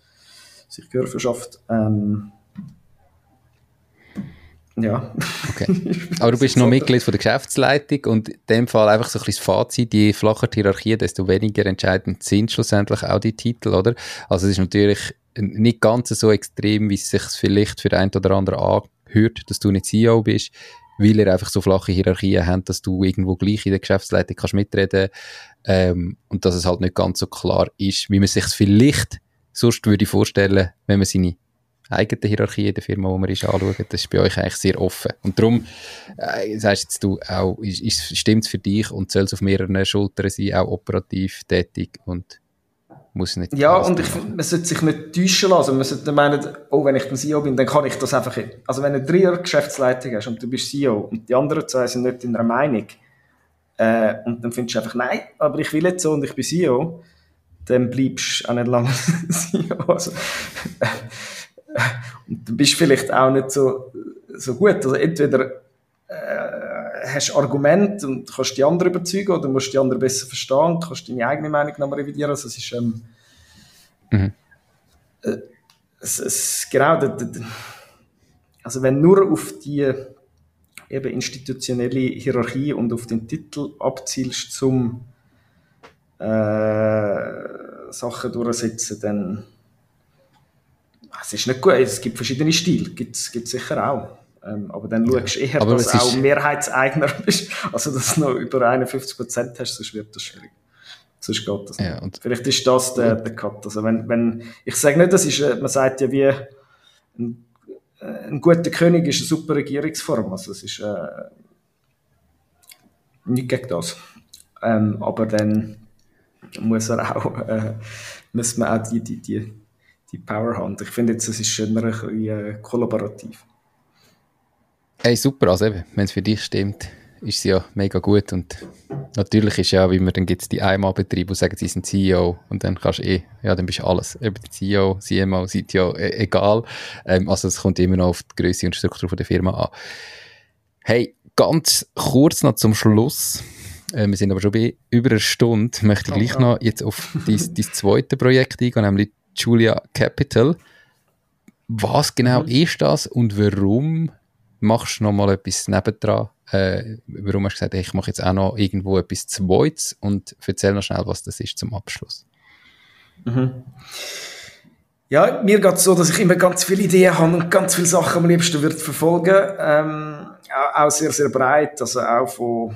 Ja. Okay. Aber du bist noch Mitglied von der Geschäftsleitung und in dem Fall einfach so ein bisschen das Fazit, je flacher die Hierarchie, desto weniger entscheidend sind schlussendlich auch die Titel, oder? Also es ist natürlich nicht ganz so extrem, wie es sich vielleicht für den einen oder anderen anhört, dass du nicht CEO bist, weil ihr einfach so flache Hierarchien habt, dass du irgendwo gleich in der Geschäftsleitung kannst mitreden und dass es halt nicht ganz so klar ist, wie man sich es vielleicht sonst würde ich vorstellen, wenn man seine eigene Hierarchie in der Firma, wo man ist, anschaut, das ist bei euch eigentlich sehr offen. Und darum, sagst jetzt du auch, stimmt es für dich und soll es auf mehreren Schultern sein, auch operativ tätig und muss nicht... Ja, und ich finde, man sollte sich nicht täuschen lassen. Man sollte meinen, wenn ich der CEO bin, dann kann ich das einfach... Also wenn du 3 Jahre Geschäftsleitung hast und du bist CEO und die anderen 2 sind nicht in einer Meinung und dann findest du einfach, nein, aber ich will jetzt so und ich bin CEO, dann bleibst du auch nicht lange CEO. Also, und dann bist du vielleicht auch nicht so gut. Also entweder hast du Argumente und kannst die anderen überzeugen oder musst die anderen besser verstehen und kannst deine eigene Meinung nochmal revidieren. Also es ist genau, also wenn nur auf die eben institutionelle Hierarchie und auf den Titel abzielst, zum Sachen durchsetzen, dann es ist nicht gut. Es gibt verschiedene Stile, gibt sicher auch. Aber dann schaust du eher, dass du auch Mehrheitseigner bist, also dass du noch über 51% hast, sonst wird das schwierig. Sonst geht das nicht. Ja, vielleicht ist das der Cut. Also wenn, ich sage nicht, das ist, man sagt ja wie, ein guter König ist eine super Regierungsform. Also es ist nicht gegen das. Aber dann muss man auch die die Powerhand. Ich finde jetzt, es ist schöner ein bisschen kollaborativ. Hey, super, also eben, wenn es für dich stimmt, ist sie ja mega gut und natürlich ist ja, wie man, dann gibt es die Einmalbetriebe, die sagen, sie sind CEO und dann kannst du dann bist du alles, eben der CEO, CMO, CTO, egal. Also es kommt immer noch auf die Grösse und Struktur von der Firma an. Hey, ganz kurz noch zum Schluss, wir sind aber schon bei über einer Stunde, möchte ich gleich noch jetzt auf dein zweite Projekt eingehen, nämlich Julia Capital. Was genau ist das und warum machst du noch mal etwas nebendran? Warum hast du gesagt, ich mache jetzt auch noch irgendwo etwas Zweites und erzähl noch schnell, was das ist zum Abschluss. Ja, mir geht es so, dass ich immer ganz viele Ideen habe und ganz viele Sachen am liebsten würde verfolgen. Auch sehr, sehr breit, also auch von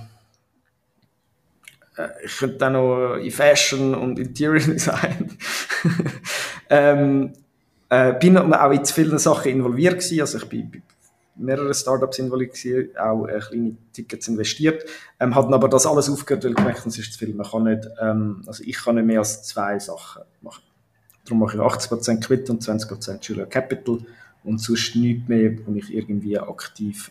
ich könnte dann noch in Fashion und Interior Design bin auch in vielen Sachen involviert gewesen, also ich bin mehrere Startups involviert gewesen, auch kleine Tickets investiert, hatten aber das alles aufgehört, weil ich gemerkt habe, es ist zu viel. Man kann nicht, also ich kann nicht mehr als 2 Sachen machen. Darum mache ich 80% Quit und 20% Julia Capital und sonst nichts mehr, wo ich irgendwie aktiv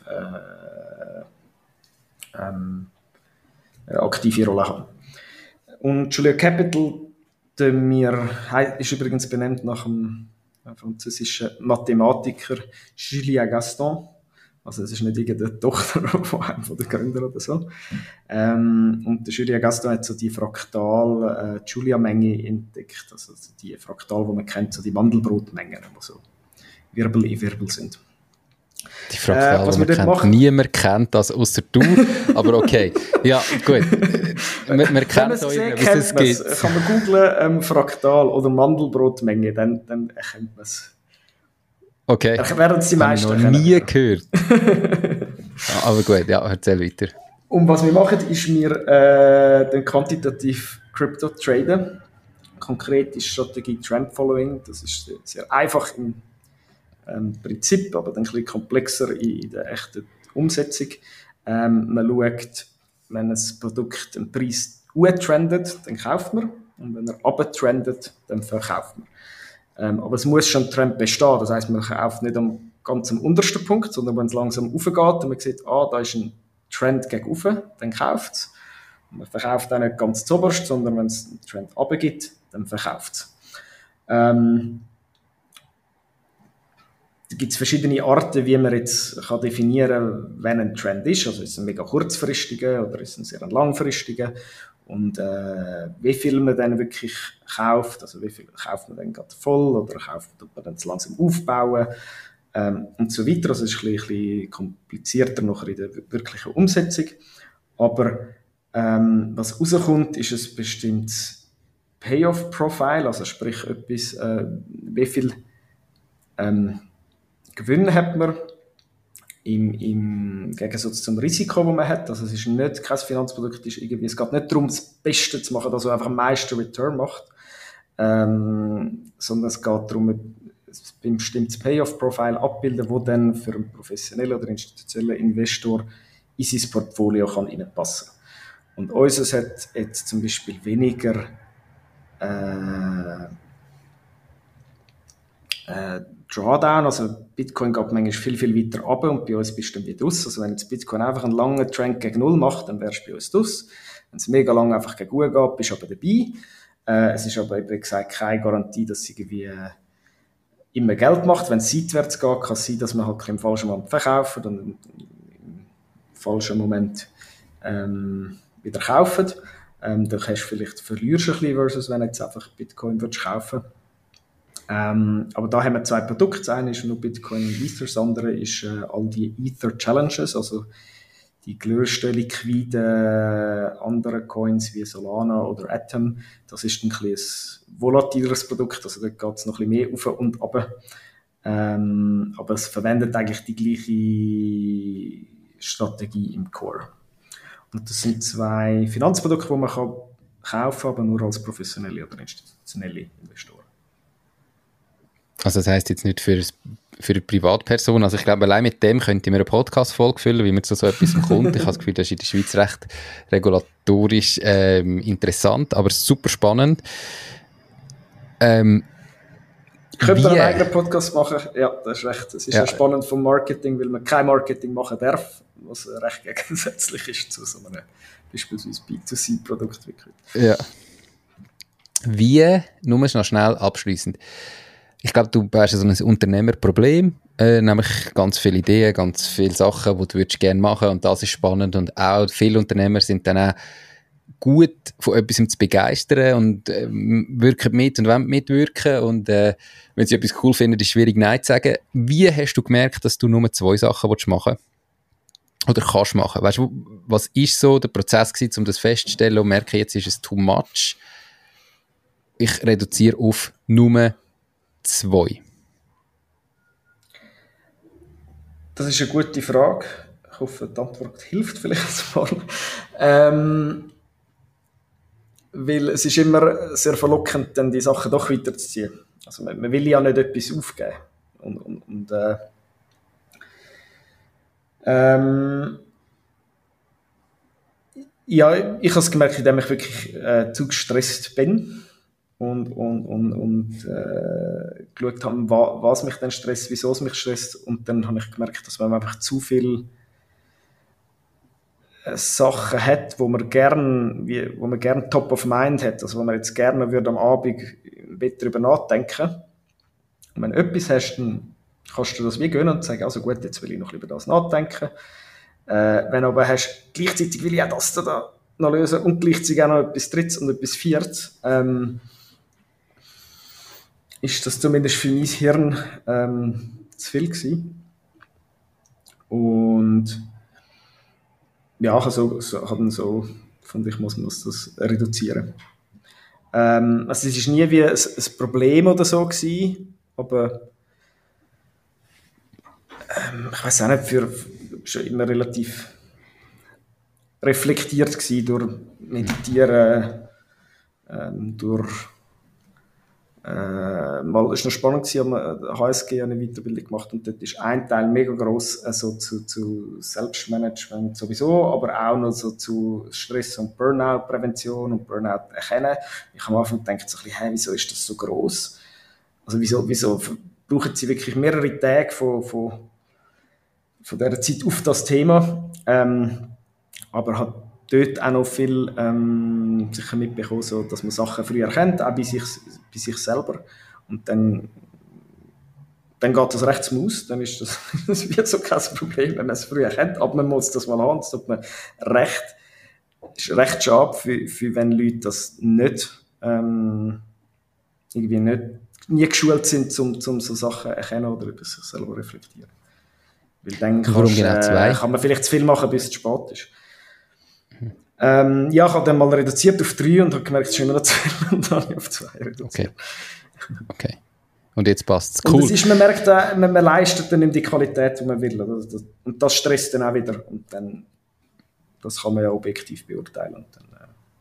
aktive Rolle habe. Und Julia Capital ist übrigens benannt nach dem französischen Mathematiker Julien Gaston. Also es ist nicht irgendeine Tochter von einem der Gründer oder so. Und der Julien Gaston hat so die Fraktal-Julia-Menge entdeckt. Also die Fraktal, die man kennt, so die Mandelbrotmengen, die so Wirbel in Wirbel sind. Die Fraktal, die man kennt. Niemand kennt das, außer du. Aber okay. Ja, gut. Man kennt euch, was es gibt. Kann man googlen, Fraktal oder Mandelbrotmenge, dann erkennt man es. Okay. Werden es die meisten noch nie gehört. Aber gut, ja, erzähl weiter. Und was wir machen, ist, wir den quantitativ Crypto traden. Konkret ist Strategie Trend Following. Das ist sehr einfach im Prinzip, aber dann ein bisschen komplexer in der echten Umsetzung. Man schaut, wenn ein Produkt einen Preis hochtrendet, dann kauft man. Und wenn er runtertrendet, dann verkauft man. Aber es muss schon ein Trend bestehen. Das heisst, man kauft nicht ganz am untersten Punkt, sondern wenn es langsam raufgeht und man sieht, da ist ein Trend gegen rauf, dann kauft es. Man verkauft auch nicht ganz zuoberst, sondern wenn es einen Trend runtergeht, dann verkauft es. Da gibt es verschiedene Arten, wie man jetzt kann definieren kann, wenn ein Trend ist. Also ist es ein mega kurzfristiger oder ist es ein sehr langfristiger. Und wie viel man dann wirklich kauft, also wie viel kauft man dann gerade voll oder kauft man dann langsam aufbauen und so weiter. Also es ist ein bisschen komplizierter noch in der wirklichen Umsetzung. Aber was rauskommt, ist ein bestimmtes Payoff-Profile, also sprich etwas, wie viel Gewinn hat man im Gegensatz zum Risiko, das man hat. Also es ist nicht kein Finanzprodukt, es geht nicht darum, das Beste zu machen, das einfach am meisten Return macht, sondern es geht darum, ein bestimmtes Payoff-Profile abbilden, das dann für einen professionellen oder institutionellen Investor in sein Portfolio kann reinpassen kann. Und unseres hat jetzt zum Beispiel weniger Drawdown, also Bitcoin geht manchmal viel, viel weiter runter und bei uns bist du dann wieder raus. Also wenn jetzt Bitcoin einfach einen langen Trend gegen Null macht, dann wärst du bei uns raus. Wenn es mega lang einfach gegen Null geht, bist du aber dabei. Es ist aber, wie gesagt, keine Garantie, dass es irgendwie immer Geld macht. Wenn es seitwärts geht, kann es sein, dass man halt im falschen Moment verkauft und im falschen Moment wieder kauft. Dann verlierst du vielleicht ein bisschen versus wenn du jetzt einfach Bitcoin kaufen würdest. Aber da haben wir 2 Produkte. Das eine ist nur Bitcoin und Ether, das andere ist all die Ether Challenges, also die grössten liquiden anderen Coins wie Solana oder Atom. Das ist ein volatileres Produkt, also da geht es noch ein bisschen mehr auf und runter. Aber es verwendet eigentlich die gleiche Strategie im Core. Und das sind 2 Finanzprodukte, die man kaufen kann, aber nur als professionelle oder institutionelle Investoren. Also das heisst jetzt nicht für eine Privatperson. Also ich glaube, allein mit dem könnte man eine Podcast-Folge füllen, wie man zu so etwas kommt. Ich habe das Gefühl, das ist in der Schweiz recht regulatorisch interessant, aber super spannend. könnte einen eigenen Podcast machen. Ja, das ist recht. Es ist ja spannend vom Marketing, weil man kein Marketing machen darf, was recht gegensätzlich ist zu so einem beispielsweise B2C-Produkt entwickelt. Ja. Wie, nur noch schnell abschliessend. Ich glaube, du hast so ein Unternehmerproblem, nämlich ganz viele Ideen, ganz viele Sachen, die du gerne machen würdest, und das ist spannend, und auch viele Unternehmer sind dann auch gut von etwas zu begeistern und wirken mit und wollen mitwirken, und wenn sie etwas cool finden, ist es schwierig Nein zu sagen. Wie hast du gemerkt, dass du nur 2 Sachen machen willst oder kannst machen? Weißt du, was ist so der Prozess gewesen, um das festzustellen und merken, jetzt ist es too much? Ich reduziere auf nur 2. Das ist eine gute Frage. Ich hoffe, die Antwort hilft vielleicht mal. Weil es ist immer sehr verlockend, dann die Sachen doch weiterzuziehen. Also man will ja nicht etwas aufgeben. Ja, ich habe es gemerkt, indem ich wirklich zu gestresst bin und geschaut habe, was mich dann stresst, wieso es mich stresst, und dann habe ich gemerkt, dass man einfach zu viel Sachen hat, wo man gern top of mind hat, also wo man jetzt gerne würde am Abend darüber nachdenken. Und wenn du etwas hast, dann kannst du das wie gönnen und sagen, also gut, jetzt will ich noch über das nachdenken. Wenn du aber hast, gleichzeitig will ich auch das da noch lösen und gleichzeitig auch noch etwas Drittes und etwas Viertes, ist das zumindest für mein Hirn zu viel gewesen. Und ja, also fand ich, muss das reduzieren. Also es ist nie wie ein Problem oder so gewesen, aber ich weiß auch nicht, schon immer relativ reflektiert gewesen durch Meditieren, mal ist noch spannend gewesen, haben wir HSG eine Weiterbildung gemacht, und dort ist ein Teil mega gross, also zu Selbstmanagement sowieso, aber auch noch so zu Stress- und Burnout-Prävention und Burnout erkennen. Ich habe am Anfang gedacht, so ein bisschen, wieso ist das so gross? Also wieso brauchen sie wirklich mehrere Tage von dieser Zeit auf das Thema? Aber hat dort auch noch viel sicher mitbekommen, so, dass man Sachen früh erkennt, auch bei sich selber. Und dann geht das recht smooth, dann ist das wird so kein Problem, wenn man es früh erkennt, aber man muss das mal haben, das tut man ist recht schade, für wenn Leute das nicht nie geschult sind, um so Sachen erkennen oder über sich selber reflektieren. Weil dann kann man vielleicht zu viel machen, bis es zu spät ist. Ja, ich habe dann mal reduziert auf 3 und habe gemerkt, es ist immer noch zu viel, und dann habe ich auf 2 reduziert. Okay. Und jetzt passt es. Cool. Und das ist, man merkt auch, man leistet dann nicht die Qualität, die man will. Und das stresst dann auch wieder. Und dann, das kann man ja objektiv beurteilen. Und dann,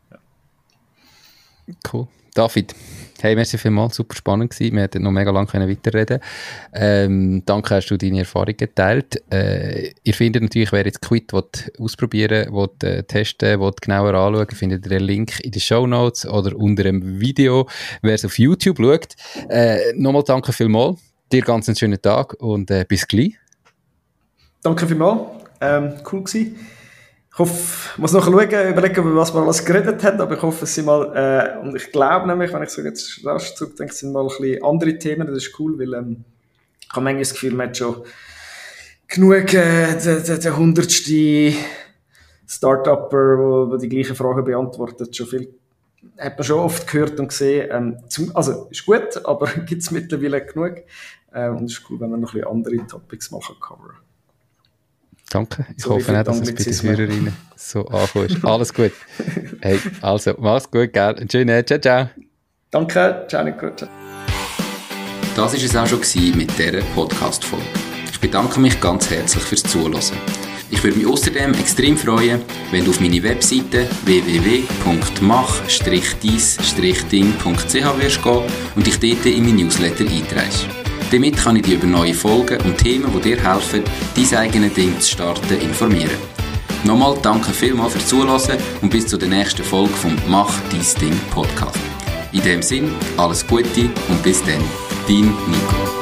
ja. Cool. David, hey, merci vielmals, super spannend gewesen. Wir hätten noch mega lange weiterreden können. Danke, hast du deine Erfahrungen geteilt. Ihr findet natürlich, wer jetzt Quit ausprobieren will, testen will, genauer anschauen, findet ihr den Link in den Shownotes oder unter dem Video, wer es auf YouTube schaut. Nochmal danke vielmals. Dir ganz einen schönen Tag und bis gleich. Danke vielmals. Cool gewesen. Ich hoffe, ich muss noch überlegen, über was wir alles geredet haben, aber ich hoffe, es sind mal, und ich glaube nämlich, wenn ich so jetzt rasch zurückdenke, es sind mal ein bisschen andere Themen, das ist cool, weil ich habe manchmal das Gefühl, man hat schon genug der 100. Start-Upper, der die gleichen Fragen beantwortet, schon viel, hat man schon oft gehört und gesehen, also ist gut, aber gibt es mittlerweile genug, und es ist cool, wenn man noch ein bisschen andere Topics machen kann. Danke. Ich hoffe nicht, dass es bei den Hörerinnen so ankommt. Alles gut. Hey, also, mach's gut, gell? Schönen, ciao, ciao. Danke, ciao, Nico. Ciao. Das war es auch schon mit dieser Podcast-Folge. Ich bedanke mich ganz herzlich fürs Zuhören. Ich würde mich außerdem extrem freuen, wenn du auf meine Webseite www.mach-deis-ding.ch wirst gehen und dich dort in mein Newsletter einträgst. Damit kann ich dich über neue Folgen und Themen, die dir helfen, dein eigenes Ding zu starten, informieren. Nochmal danke vielmals fürs Zuhören und bis zur nächsten Folge vom Mach dein Ding Podcast. In dem Sinn, alles Gute und bis dann, dein Dein Nico.